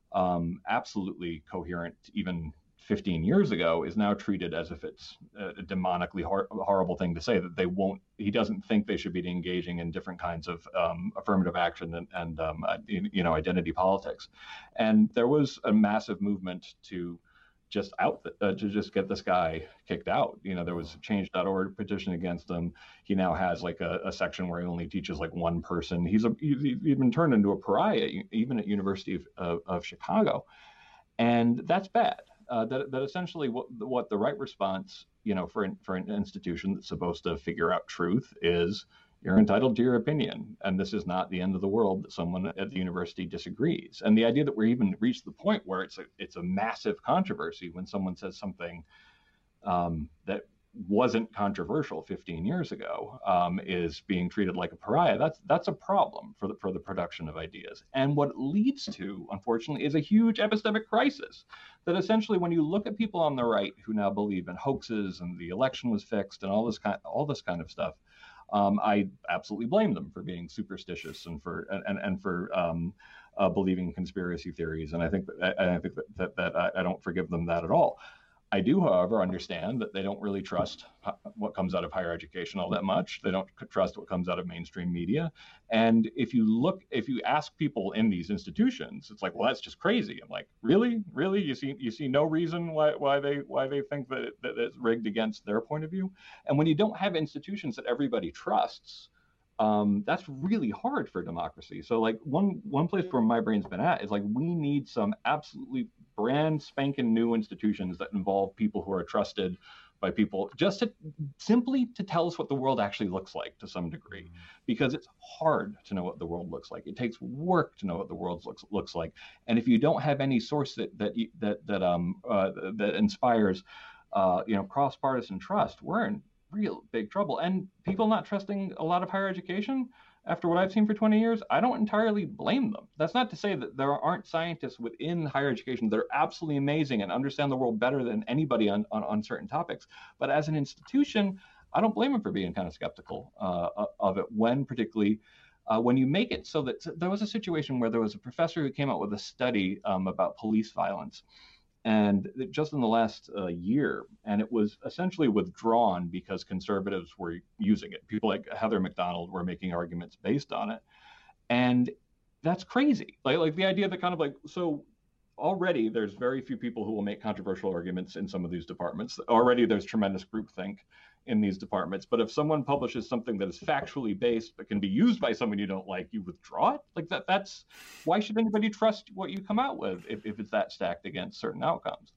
um, absolutely coherent even fifteen years ago is now treated as if it's a demonically hor- horrible thing to say, that they won't. He doesn't think they should be engaging in different kinds of um, affirmative action and, and um, you know, identity politics. And there was a massive movement to just out uh, to just get this guy kicked out. You know, there was a change dot org petition against him. He now has like a, a section where he only teaches like one person. He's a he's been turned into a pariah, even at University of, of, of Chicago, and that's bad. Uh, that that essentially what what the right response, you know, for for an institution that's supposed to figure out truth is, you're entitled to your opinion, and this is not the end of the world that someone at the university disagrees. And the idea that we're even reached the point where it's a it's a massive controversy when someone says something um, that wasn't controversial fifteen years ago um, is being treated like a pariah. That's that's a problem for the for the production of ideas. And what it leads to, unfortunately, is a huge epistemic crisis. That essentially, when you look at people on the right who now believe in hoaxes and the election was fixed and all this kind all this kind of stuff. Um, I absolutely blame them for being superstitious and for and and for um, uh, believing conspiracy theories. And I think that I think that, that, that I, I don't forgive them that at all. I do, however, understand that they don't really trust what comes out of higher education all that much. They don't trust what comes out of mainstream media. And if you look, if you ask people in these institutions, it's like, well, that's just crazy. I'm like, really, really? You see, you see no reason why why they why they think that, it, that it's rigged against their point of view. And when you don't have institutions that everybody trusts, um, that's really hard for democracy. So, like one one place where my brain's been at is like, we need some absolutely brand spanking new institutions that involve people who are trusted by people, just to simply to tell us what the world actually looks like to some degree, because it's hard to know what the world looks like. It takes work to know what the world looks looks like, and if you don't have any source that that that that um uh, that inspires uh, you know cross partisan trust, we're in real big trouble. And people not trusting a lot of higher education, after what I've seen for twenty years, I don't entirely blame them. That's not to say that there aren't scientists within higher education that are absolutely amazing and understand the world better than anybody on, on, on certain topics. But as an institution, I don't blame them for being kind of skeptical uh, of it when particularly uh, when you make it so that so there was a situation where there was a professor who came out with a study um, about police violence. And just in the last uh, year, and it was essentially withdrawn because conservatives were using it. People like Heather McDonald were making arguments based on it. And that's crazy. Like, like the idea that kind of like, so already there's very few people who will make controversial arguments in some of these departments. Already there's tremendous groupthink in these departments. But if someone publishes something that is factually based but can be used by someone you don't like, you withdraw it? Like that that's why should anybody trust what you come out with if, if it's that stacked against certain outcomes?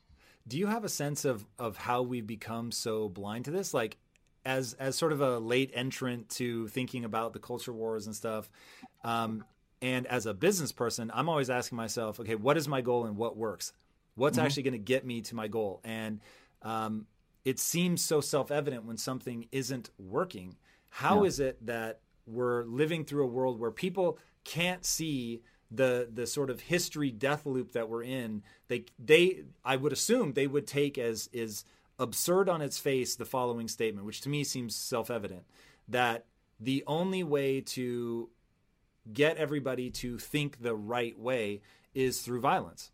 Do you have a sense of of how we've become so blind to this? Like as as sort of a late entrant to thinking about the culture wars and stuff, um, and as a business person, I'm always asking myself, okay, what is my goal and what works? What's mm-hmm. actually going to get me to my goal? And um, it seems so self-evident when something isn't working. How yeah. is it that we're living through a world where people can't see the the sort of history death loop that we're in? They they I would assume they would take as is absurd on its face the following statement, which to me seems self-evident, that the only way to get everybody to think the right way is through violence.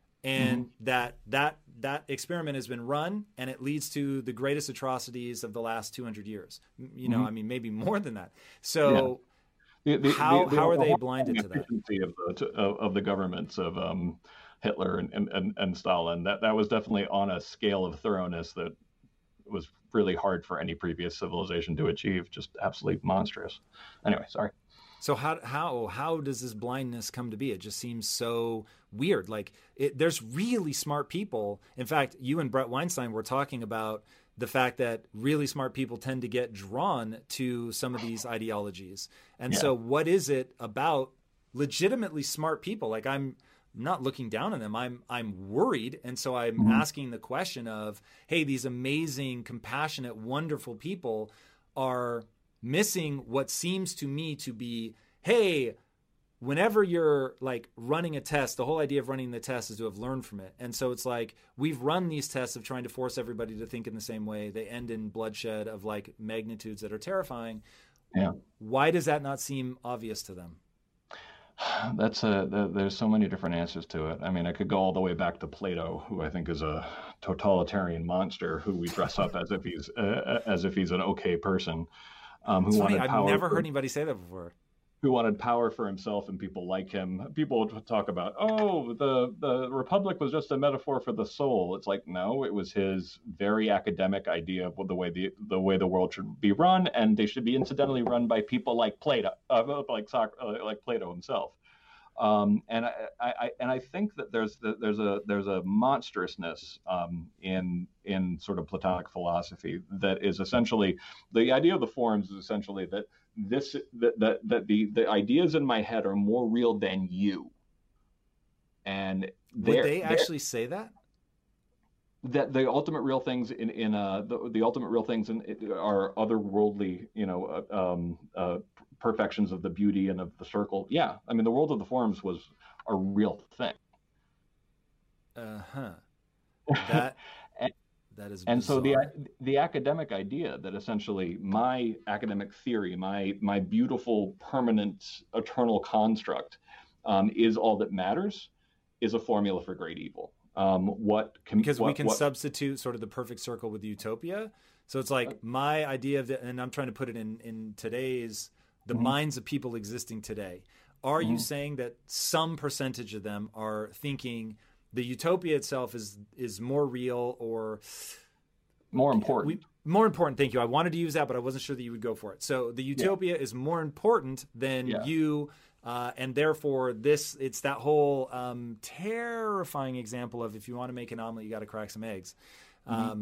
And mm-hmm. that that that experiment has been run, and it leads to the greatest atrocities of the last two hundred years. You know, mm-hmm. I mean, maybe more than that. So yeah. the, the, how the, the, how are the they blinded to that? Of the, of, of the governments of um, Hitler and, and, and Stalin, that, that was definitely on a scale of thoroughness that was really hard for any previous civilization to achieve. Just absolutely monstrous. Anyway, sorry. So how how how does this blindness come to be? It just seems so weird. Like it, there's really smart people. In fact, you and Brett Weinstein were talking about the fact that really smart people tend to get drawn to some of these ideologies. And yeah. so what is it about legitimately smart people? Like I'm not looking down on them. I'm I'm worried. And so I'm mm-hmm. asking the question of, hey, these amazing, compassionate, wonderful people are missing what seems to me to be, hey, whenever you're like running a test, the whole idea of running the test is to have learned from it. And so it's like, we've run these tests of trying to force everybody to think in the same way. They end in bloodshed of like magnitudes that are terrifying. Yeah. Why does that not seem obvious to them? That's a, there's so many different answers to it. I mean, I could go all the way back to Plato, who I think is a totalitarian monster who we dress up as if he's, uh, as if he's an okay person. Um, who it's wanted funny. I've power never for... heard anybody say that before. who wanted power for himself and people like him. People would talk about, oh, the, the Republic was just a metaphor for the soul. It's like, no, it was his very academic idea of the way the, the way the world should be run, and they should be incidentally run by people like Plato, uh, like uh, like Plato himself. Um, and I, I and I think that there's the, there's a there's a monstrousness um, in in sort of Platonic philosophy that is essentially, the idea of the forms is essentially that this that that, that the the ideas in my head are more real than you. And would they actually say that? That the ultimate real things in in uh the, the ultimate real things in are otherworldly, you know, uh, um, uh, perfections of the beauty and of the circle. Yeah, I mean, the world of the forms was a real thing. Uh huh. That and, that is. And bizarre. so the the academic idea that essentially my academic theory, my my beautiful, permanent, eternal construct, um, is all that matters, is a formula for great evil. Um, what can, because what, we can what, substitute sort of the perfect circle with utopia. So it's like my idea of the, and I'm trying to put it in, in today's, the mm-hmm. minds of people existing today. Are mm-hmm. you saying that some percentage of them are thinking the utopia itself is, is more real or more important? We, more important. Thank you. I wanted to use that, but I wasn't sure that you would go for it. So the utopia yeah. is more important than yeah. you, Uh, and therefore, this it's that whole um, terrifying example of if you want to make an omelet, you got to crack some eggs. Um, mm-hmm.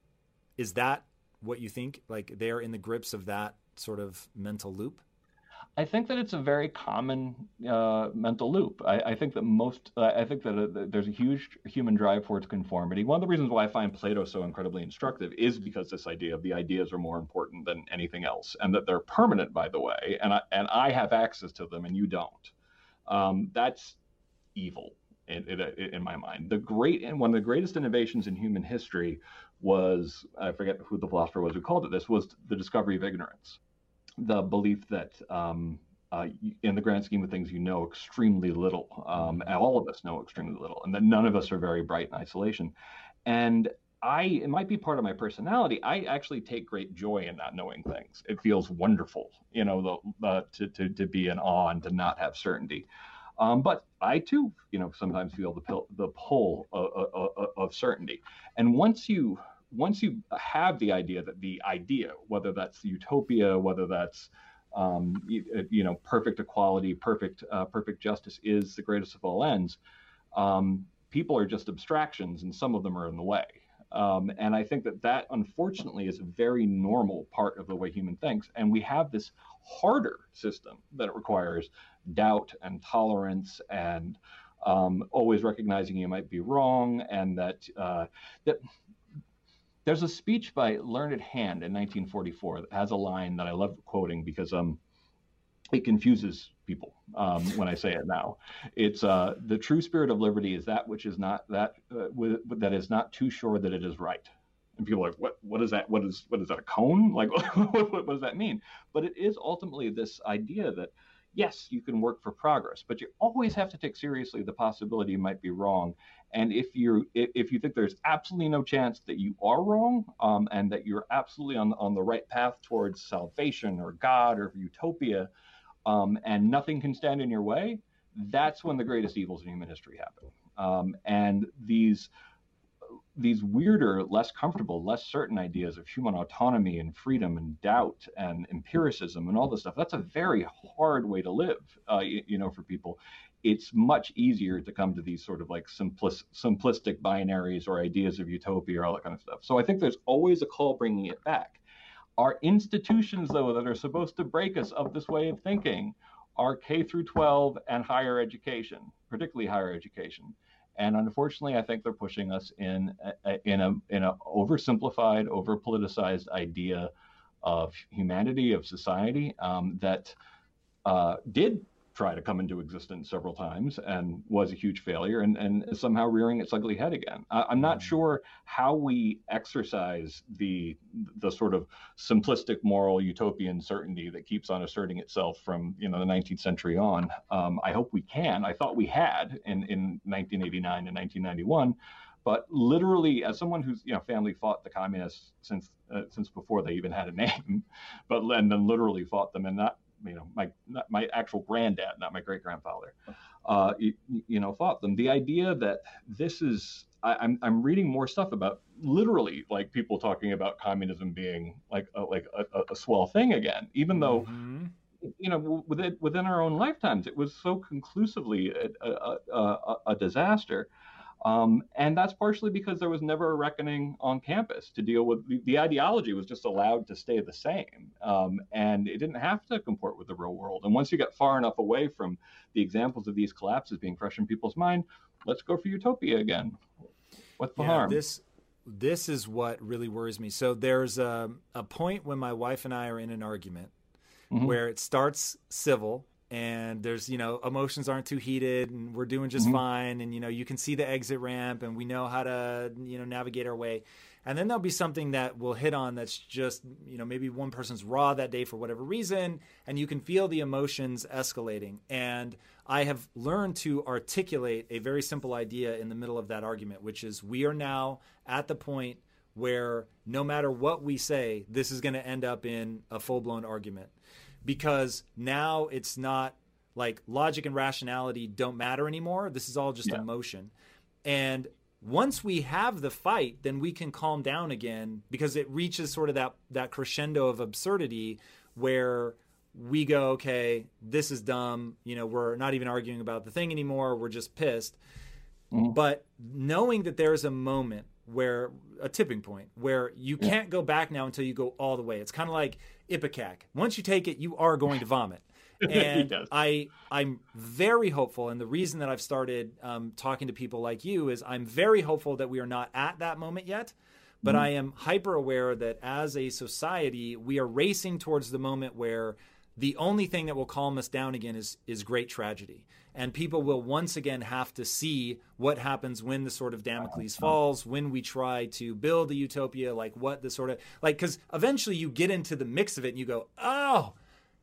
Is that what you think? Like they're in the grips of that sort of mental loop? I think that it's a very common uh, mental loop. I, I think that most, uh, I think that uh, there's a huge human drive towards conformity. One of the reasons why I find Plato so incredibly instructive is because this idea of the ideas are more important than anything else, and that they're permanent, by the way, and I, and I have access to them and you don't. Um, that's evil in, in, in my mind. The great, and one of the greatest innovations in human history was, I forget who the philosopher was who called it this, was the discovery of ignorance. The belief that um, uh, in the grand scheme of things, you know extremely little. Um, and all of us know extremely little, and that none of us are very bright in isolation. And I, it might be part of my personality, I actually take great joy in not knowing things. It feels wonderful, you know, the, the, to, to, to be in awe and to not have certainty. Um, but I too, you know, sometimes feel the, pill, the pull of, of, of certainty. And once you Once you have the idea that the idea, whether that's utopia, whether that's um, you, you know perfect equality, perfect uh, perfect justice is the greatest of all ends, um, people are just abstractions, and some of them are in the way. Um, and I think that that, unfortunately, is a very normal part of the way human thinks. And we have this harder system that requires doubt and tolerance and um, always recognizing you might be wrong, and that uh, that. There's a speech by Learned Hand in nineteen forty-four that has a line that I love quoting because um, it confuses people um, when I say it now. It's uh, the true spirit of liberty is that which is not that uh, with, that is not too sure that it is right. And people are like, what? What is that? What is what is that? A cone? Like, what, what does that mean? But it is ultimately this idea that yes, you can work for progress, but you always have to take seriously the possibility you might be wrong. And if you if you think there's absolutely no chance that you are wrong, um, and that you're absolutely on on the right path towards salvation or God or utopia, um, and nothing can stand in your way, that's when the greatest evils in human history happen. Um, and these these weirder, less comfortable, less certain ideas of human autonomy and freedom and doubt and empiricism and all this stuff, that's a very hard way to live, uh, you, you know, for people. It's much easier to come to these sort of like simplis- simplistic binaries or ideas of utopia or all that kind of stuff. So I think there's always a call bringing it back. Our institutions, though, that are supposed to break us of this way of thinking are K through twelve and higher education, particularly higher education. And unfortunately, I think they're pushing us in a, in a in a oversimplified, over politicized idea of humanity, of society, um, that uh, did try to come into existence several times and was a huge failure, and, and is somehow rearing its ugly head again. Uh, I'm not sure how we exercise the the sort of simplistic moral utopian certainty that keeps on asserting itself from you know the nineteenth century on. Um, I hope we can. I thought we had in, in nineteen eighty-nine and nineteen ninety-one, but literally, as someone whose you know family fought the communists since uh, since before they even had a name, but and then literally fought them, and not you know, my not my actual granddad, not my great grandfather, uh, you, you know, thought them. The idea that this is, I, I'm I'm reading more stuff about literally like people talking about communism being like a, like a, a swell thing again, even though. Mm-hmm. You know, within within our own lifetimes, it was so conclusively a, a, a, a disaster. Um, and that's partially because there was never a reckoning on campus to deal with the, the ideology was just allowed to stay the same. Um, and it didn't have to comport with the real world. And once you get far enough away from the examples of these collapses being fresh in people's mind, let's go for utopia again. What's the yeah, harm? This, this is what really worries me. So there's a, a point when my wife and I are in an argument mm-hmm. where it starts civil. And there's, you know, emotions aren't too heated and we're doing just mm-hmm. fine. And, you know, you can see the exit ramp and we know how to, you know, navigate our way. And then there'll be something that we'll hit on that's just, you know, maybe one person's raw that day for whatever reason. And you can feel the emotions escalating. And I have learned to articulate a very simple idea in the middle of that argument, which is we are now at the point where no matter what we say, this is going to end up in a full-blown argument. Because now it's not like logic and rationality don't matter anymore. This is all just yeah. emotion. And once we have the fight, then we can calm down again because it reaches sort of that, that crescendo of absurdity where we go, okay, this is dumb. You know, we're not even arguing about the thing anymore. We're just pissed. Mm-hmm. But knowing that there's a moment where a tipping point where you yeah. can't go back now until you go all the way. It's kind of like Ipecac. Once you take it, you are going to vomit. And I, I'm very hopeful. And the reason that I've started um, talking to people like you is I'm very hopeful that we are not at that moment yet. But mm-hmm. I am hyper aware that as a society, we are racing towards the moment where the only thing that will calm us down again is is great tragedy. And people will once again have to see what happens when the sort of Damocles falls, when we try to build a utopia, like what the sort of, like, because eventually you get into the mix of it and you go, oh,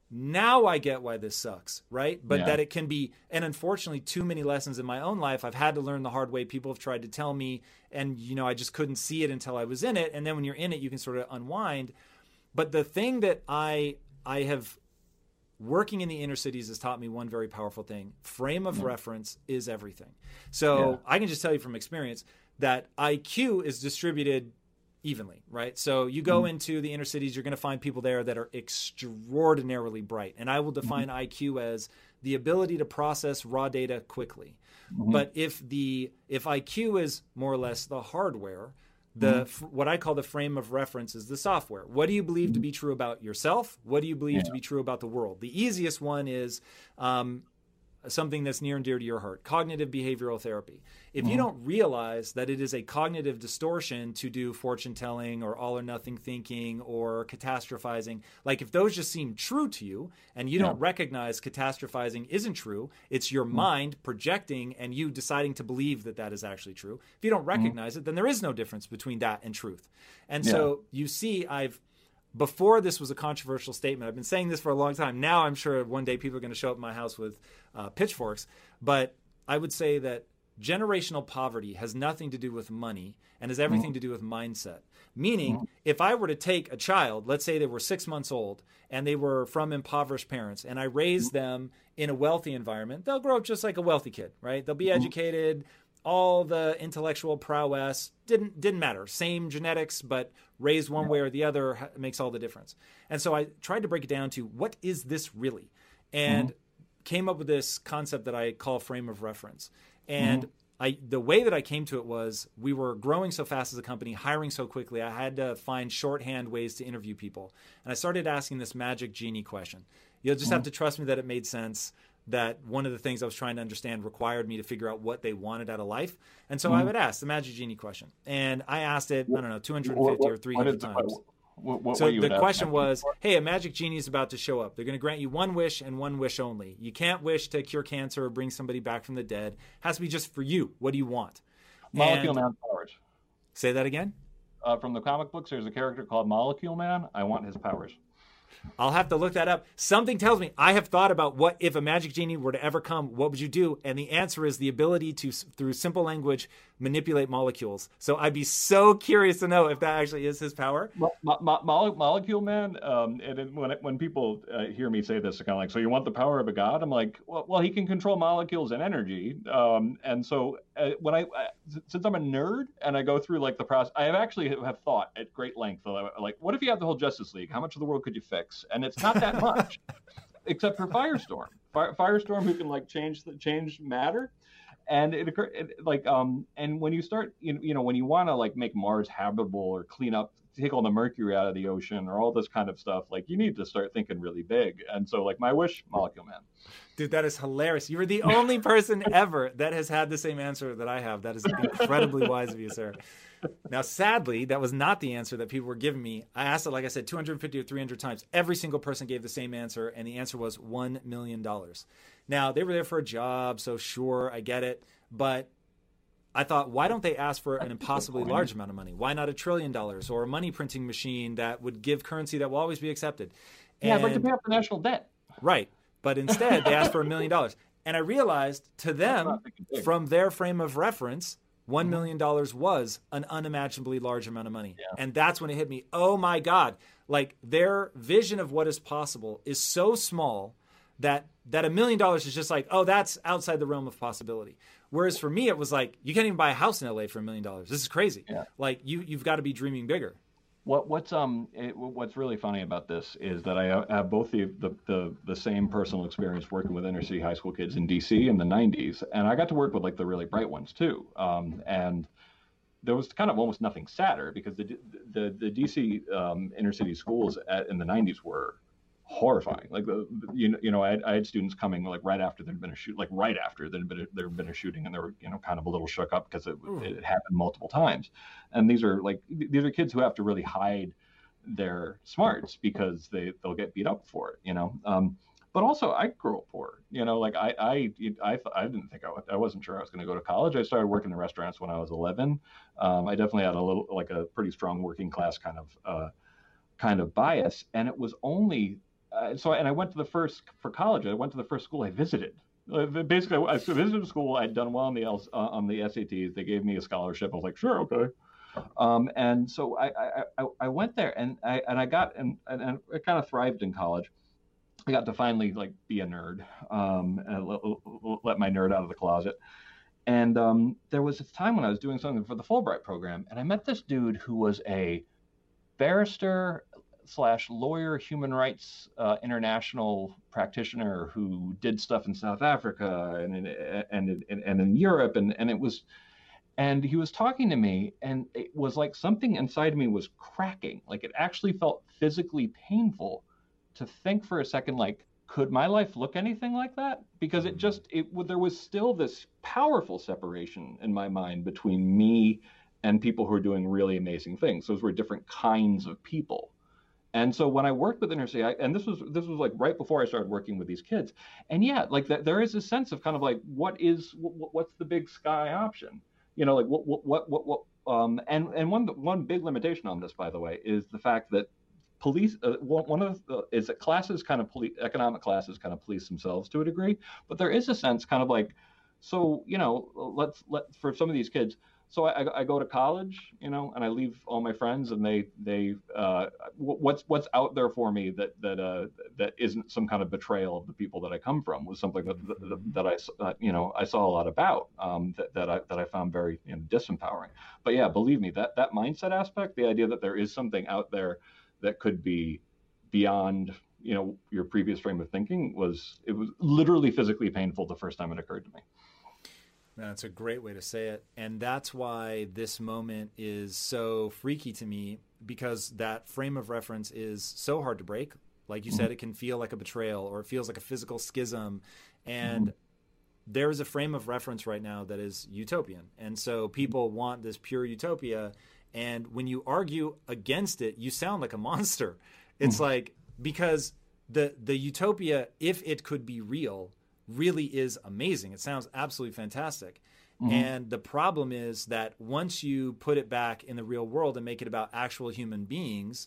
now I get why this sucks, right? But yeah. that it can be, and unfortunately, too many lessons in my own life, I've had to learn the hard way. People have tried to tell me, and, you know, I just couldn't see it until I was in it. And then when you're in it, you can sort of unwind. But the thing that I I have working in the inner cities has taught me one very powerful thing. Frame of yeah. reference is everything. So yeah. I can just tell you from experience that I Q is distributed evenly, right? So you go mm-hmm. into the inner cities, you're going to find people there that are extraordinarily bright. And I will define mm-hmm. I Q as the ability to process raw data quickly. Mm-hmm. But if the if I Q is more or less the hardware, The mm-hmm. what I call the frame of reference is the software. What do you believe mm-hmm. to be true about yourself? What do you believe yeah. to be true about the world? The easiest one is um, something that's near and dear to your heart, cognitive behavioral therapy. If mm-hmm. you don't realize that it is a cognitive distortion to do fortune telling or all or nothing thinking or catastrophizing, like if those just seem true to you and you yeah. don't recognize catastrophizing isn't true, it's your mm-hmm. mind projecting and you deciding to believe that that is actually true. If you don't recognize mm-hmm. it, then there is no difference between that and truth. And yeah. so you see, I've Before this was a controversial statement. I've been saying this for a long time. Now I'm sure one day people are going to show up at my house with uh, pitchforks. But I would say that generational poverty has nothing to do with money and has everything mm-hmm. to do with mindset. Meaning, mm-hmm. if I were to take a child, let's say they were six months old and they were from impoverished parents, and I raised mm-hmm. them in a wealthy environment, they'll grow up just like a wealthy kid, right? They'll be mm-hmm. educated. All the intellectual prowess didn't didn't matter. Same genetics, but raised one way or the other makes all the difference. And so I tried to break it down to what is this really, and mm-hmm. came up with this concept that I call frame of reference. And mm-hmm. I the way that I came to it was we were growing so fast as a company, hiring so quickly. I had to find shorthand ways to interview people, and I started asking this magic genie question. You'll just mm-hmm. have to trust me that it made sense. That one of the things I was trying to understand required me to figure out what they wanted out of life. And so mm-hmm. I would ask the Magic Genie question. And I asked it, I don't know, two hundred fifty what, what, or three hundred times. What, what, so what the question was, hey, a Magic Genie is about to show up. They're going to grant you one wish and one wish only. You can't wish to cure cancer or bring somebody back from the dead. It has to be just for you. What do you want? Molecule Man powers. Say that again? Uh, from the comic books, there's a character called Molecule Man. I want his powers. I'll have to look that up. Something tells me I have thought about what if a magic genie were to ever come, what would you do? And the answer is the ability to, through simple language, manipulate molecules. So I'd be so curious to know if that actually is his power. Mo- mo- mo- molecule man. Um, and it, when it, when people uh, hear me say this, they're kind of like, so you want the power of a god? I'm like, well, well he can control molecules and energy. Um, and so uh, when I, I, since I'm a nerd and I go through like the process, I have actually have thought at great length, like, what if you had the whole Justice League? How much of the world could you fix? And it's not that much, except for Firestorm. Fire, Firestorm, who can like change the change matter. And it occurred it, like um and when you start you know, you know when you want to like make Mars habitable or clean up, take all the mercury out of the ocean or all this kind of stuff, like you need to start thinking really big. And so like my wish, Molecule Man. Dude, that is hilarious. You were the only person ever that has had the same answer that I have. That is incredibly wise of you, sir. Now, sadly, that was not the answer that people were giving me. I asked it, like I said, two hundred fifty or three hundred times. Every single person gave the same answer, and the answer was one million dollars. Now, they were there for a job, so sure, I get it. But I thought, why don't they ask for an impossibly large amount of money? Why not a trillion dollars or a money printing machine that would give currency that will always be accepted? And, yeah, but to pay off the national debt. Right. But instead, they asked for a million dollars. And I realized to them, from their frame of reference, one million dollars was an unimaginably large amount of money. Yeah. And that's when it hit me. Oh, my God. Like, their vision of what is possible is so small that that a million dollars is just like, oh, that's outside the realm of possibility. Whereas for me, it was like, you can't even buy a house in L A for a million dollars. This is crazy. Yeah. Like, you, you've got to be dreaming bigger. What what's um it, what's really funny about this is that I have both the, the the the same personal experience working with inner city high school kids in D C in the nineties, and I got to work with like the really bright ones too. Um, and there was kind of almost nothing sadder because the the the D C um, inner city schools at, in the nineties were horrifying. Like the, you know, you know, I had, I had students coming like right after there'd been a shoot, like right after there'd been a, there'd been a shooting, and they were you know kind of a little shook up because it, it had happened multiple times. And these are like these are kids who have to really hide their smarts because they they'll get beat up for it, you know. Um, but also, I grew up poor, you know. Like I I I, I didn't think I was, I wasn't sure I was going to go to college. I started working in restaurants when I was eleven. Um, I definitely had a little like a pretty strong working class kind of uh, kind of bias, and it was only Uh, so, and I went to the first, for college, I went to the first school I visited. Uh, basically, I visited a school, I'd done well on the, uh, on the S A Ts, they gave me a scholarship, I was like, sure, okay. Um, and so I, I, I, I went there, and I, and I got, and, and, and I kind of thrived in college. I got to finally, like, be a nerd, um, and let, let my nerd out of the closet. And um, there was a time when I was doing something for the Fulbright program, and I met this dude who was a barrister slash lawyer, human rights uh, international practitioner who did stuff in South Africa and in, and and, and in Europe, and and it was, and he was talking to me, and it was like something inside me was cracking. Like it actually felt physically painful to think for a second, like, could my life look anything like that? Because it just it there was still this powerful separation in my mind between me and people who are doing really amazing things. Those were different kinds of people. And so when I worked with inner city, I, and this was this was like right before I started working with these kids, and yeah, like that, there is a sense of kind of like, what is what, what's the big sky option? You know, like what what what what, what um and and one one big limitation on this, by the way, is the fact that police uh, one of the is that classes kind of police economic classes kind of police themselves to a degree, but there is a sense kind of like, so you know, let's let for some of these kids. So I, I go to college, you know, and I leave all my friends, and they they uh, what's what's out there for me that that uh, that isn't some kind of betrayal of the people that I come from was something that that, that I uh, you know I saw a lot about um, that that I that I found very you know, disempowering. But yeah, believe me, that that mindset aspect, the idea that there is something out there that could be beyond you know your previous frame of thinking, was it was literally physically painful the first time it occurred to me. That's a great way to say it. And that's why this moment is so freaky to me, because that frame of reference is so hard to break. Like you mm-hmm. said, it can feel like a betrayal, or it feels like a physical schism. And mm-hmm. there is a frame of reference right now that is utopian. And so people want this pure utopia. And when you argue against it, you sound like a monster. It's mm-hmm. like, because the the utopia, if it could be real, really is amazing. It sounds absolutely fantastic. Mm-hmm. And the problem is that once you put it back in the real world and make it about actual human beings,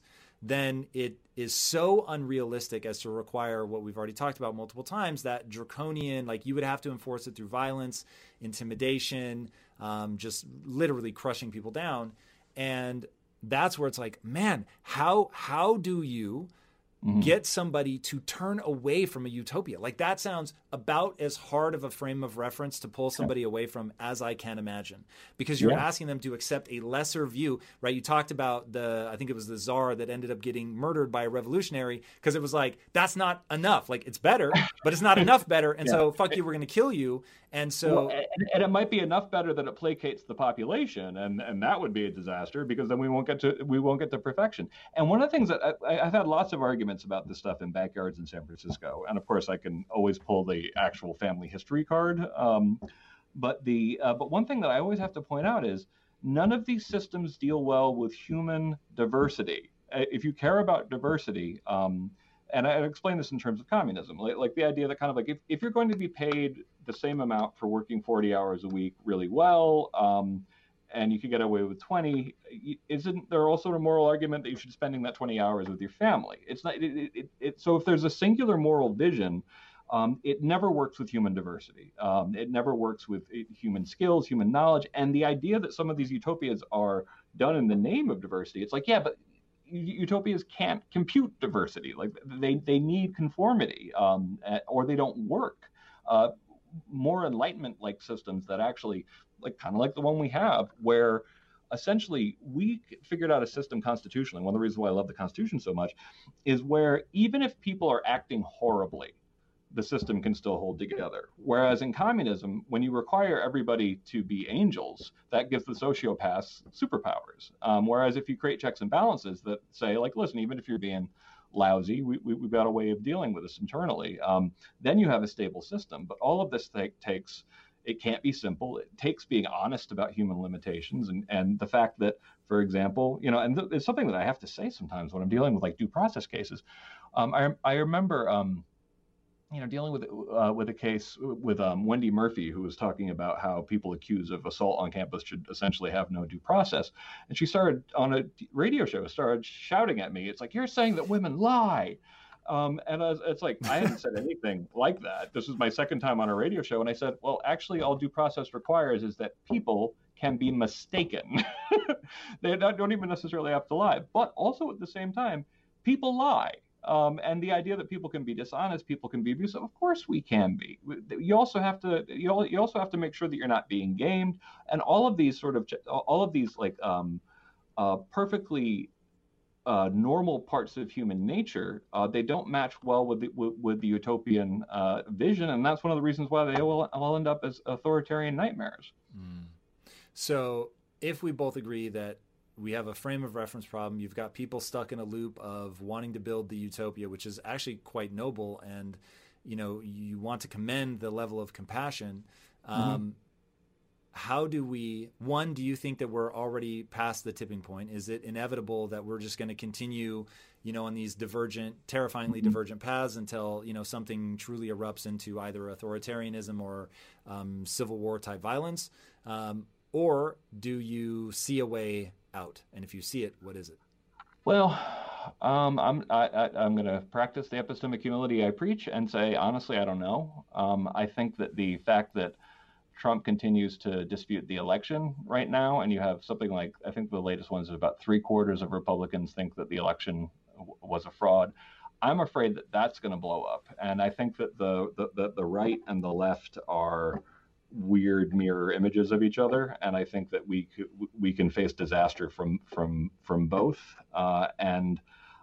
then it is so unrealistic as to require what we've already talked about multiple times, that draconian, like you would have to enforce it through violence, intimidation, um, just literally crushing people down. And that's where it's like, man, how how do you mm-hmm. get somebody to turn away from a utopia? Like that sounds about as hard of a frame of reference to pull somebody yeah. away from as I can imagine, because you're yeah. asking them to accept a lesser view, right? You talked about the, I think it was the Tsar that ended up getting murdered by a revolutionary because it was like, that's not enough. Like it's better, but it's not enough better. And yeah. so fuck you, we're going to kill you. And so, well, and, and it might be enough better that it placates the population, and, and that would be a disaster because then we won't get to we won't get to perfection. And one of the things that I, I've had lots of arguments about this stuff in backyards in San Francisco, and of course I can always pull the actual family history card. Um, but the uh, but one thing that I always have to point out is none of these systems deal well with human diversity. If you care about diversity. Um, And I explain this in terms of communism, like, like the idea that kind of like if, if you're going to be paid the same amount for working forty hours a week really well, um, and you could get away with twenty, isn't there also a moral argument that you should be spending that twenty hours with your family? It's not. It, it, it, so if there's a singular moral vision, um, it never works with human diversity. Um, it never works with human skills, human knowledge, and the idea that some of these utopias are done in the name of diversity. It's like, yeah, but utopias can't compute diversity. Like they, they need conformity, um, or they don't work. Uh, more Enlightenment-like systems that actually, like kind of like the one we have, where essentially we figured out a system constitutionally. One of the reasons why I love the Constitution so much is where even if people are acting horribly, the system can still hold together. Whereas in communism, when you require everybody to be angels, that gives the sociopaths superpowers. Um, whereas if you create checks and balances that say, like, listen, even if you're being lousy, we, we, we've got a way of dealing with this internally, um, then you have a stable system. But all of this th- takes, it can't be simple. It takes being honest about human limitations and, and the fact that, for example, you know, and th- it's something that I have to say sometimes when I'm dealing with like due process cases. Um, I, I remember, um, you know, dealing with uh, with a case with um, Wendy Murphy, who was talking about how people accused of assault on campus should essentially have no due process. And she started on a radio show, started shouting at me. It's like, you're saying that women lie. Um, and I was, it's like, I haven't said anything like that. This was my second time on a radio show. And I said, well, actually, all due process requires is that people can be mistaken. They don't, don't even necessarily have to lie. But also at the same time, people lie. Um, and the idea that people can be dishonest, people can be abusive, of course we can be. You also have to you you also have to make sure that you're not being gamed, and all of these sort of all of these like um, uh, perfectly uh, normal parts of human nature. Uh, they don't match well with the, with, with the utopian uh, vision, and that's one of the reasons why they will all end up as authoritarian nightmares. Mm. So, if we both agree that we have a frame of reference problem, you've got people stuck in a loop of wanting to build the utopia, which is actually quite noble. And, you know, you want to commend the level of compassion. Um, mm-hmm. How do we, one, do you think that we're already past the tipping point? Is it inevitable that we're just going to continue, you know, on these divergent, terrifyingly mm-hmm. divergent paths until, you know, something truly erupts into either authoritarianism or um, civil war type violence? Um, or do you see a way out? And if you see it, what is it? Well, um, I'm I, I, I'm going to practice the epistemic humility I preach and say, honestly, I don't know. Um, I think that the fact that Trump continues to dispute the election right now, and you have something like, I think the latest ones are about three quarters of Republicans think that the election w- was a fraud. I'm afraid that that's going to blow up. And I think that the, the, the, the right and the left are weird mirror images of each other, and I think that we we can face disaster from from from both. Uh, and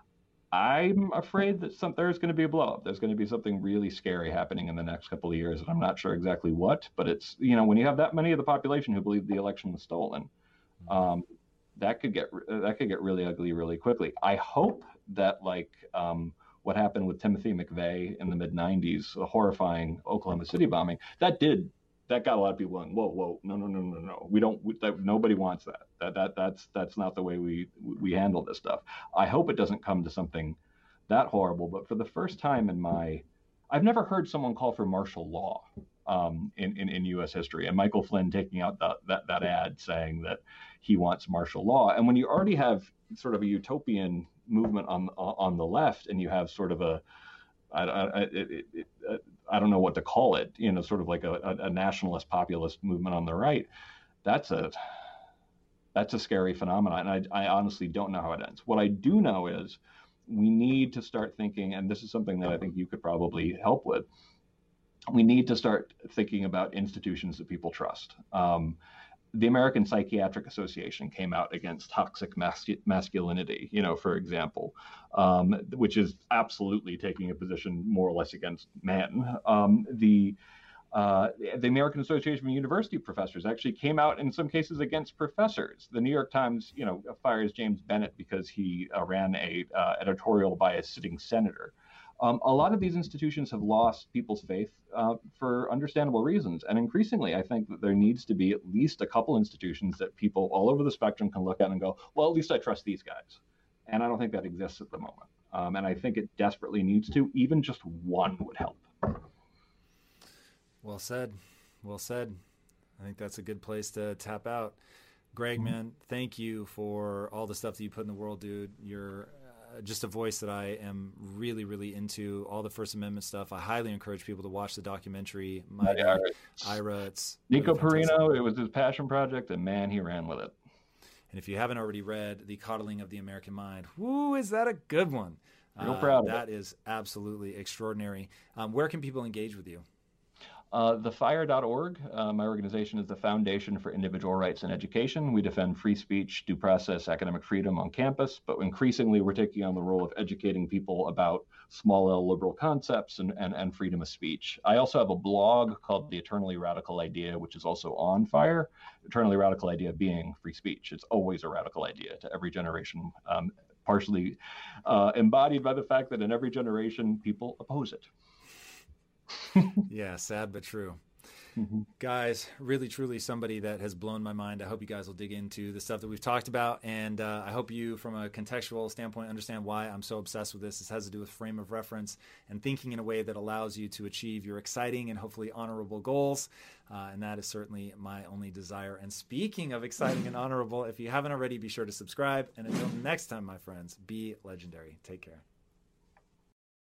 I'm afraid that some, there's going to be a blow up. There's going to be something really scary happening in the next couple of years, and I'm not sure exactly what. But it's, you know, when you have that many of the population who believe the election was stolen, um, that could get that could get really ugly really quickly. I hope that like um, what happened with Timothy McVeigh in the mid nineties, a horrifying Oklahoma City bombing, that did. That got a lot of people going, whoa, whoa, no, no, no, no, no. We don't. We, that, nobody wants that. That that that's that's not the way we we handle this stuff. I hope it doesn't come to something that horrible. But for the first time in my, I've never heard someone call for martial law um, in, in in U S history. And Michael Flynn taking out that that that ad saying that he wants martial law. And when you already have sort of a utopian movement on on the left, and you have sort of a I, I, it, it, I don't know what to call it, you know, sort of like a, a nationalist populist movement on the right. That's a that's a scary phenomenon, and I, I honestly don't know how it ends. What I do know is we need to start thinking, and this is something that I think you could probably help with. We need to start thinking about institutions that people trust. Um, the American Psychiatric Association came out against toxic mascu- masculinity, you know, for example, um, which is absolutely taking a position more or less against men. Um, the uh, the American Association of University Professors actually came out in some cases against professors. The New York Times, you know, fires James Bennett because he uh, ran a uh, editorial by a sitting senator. Um, a lot of these institutions have lost people's faith uh, for understandable reasons. And increasingly, I think that there needs to be at least a couple institutions that people all over the spectrum can look at and go, well, at least I trust these guys. And I don't think that exists at the moment. Um, and I think it desperately needs to. Even just one would help. Well said. Well said. I think that's a good place to tap out. Greg, mm-hmm. man, thank you for all the stuff that you put in the world, dude. You're just a voice that I am really, really into. All the First Amendment stuff. I highly encourage people to watch the documentary. My yeah, Ira, it's Nico really Perino. It was his passion project, and man, he ran with it. And if you haven't already read The Coddling of the American Mind, whoo, is that a good one? Real uh, proud of that it. Is absolutely extraordinary. Um, where can people engage with you? Uh, the fire dot org, uh, my organization, is the Foundation for Individual Rights and Education. We defend free speech, due process, academic freedom on campus, but increasingly we're taking on the role of educating people about small L liberal concepts and, and, and freedom of speech. I also have a blog called The Eternally Radical Idea, which is also on fire. Eternally Radical Idea being free speech. It's always a radical idea to every generation, um, partially uh, embodied by the fact that in every generation people oppose it. Yeah, sad but true. Mm-hmm. Guys, really, truly somebody that has blown my mind. I hope you guys will dig into the stuff that we've talked about, and uh, I hope you, from a contextual standpoint, understand why I'm so obsessed with this. This has to do with frame of reference and thinking in a way that allows you to achieve your exciting and hopefully honorable goals, uh, and that is certainly my only desire. And speaking of exciting and honorable, if you haven't already, be sure to subscribe, and until next time, my friends, be legendary. Take care.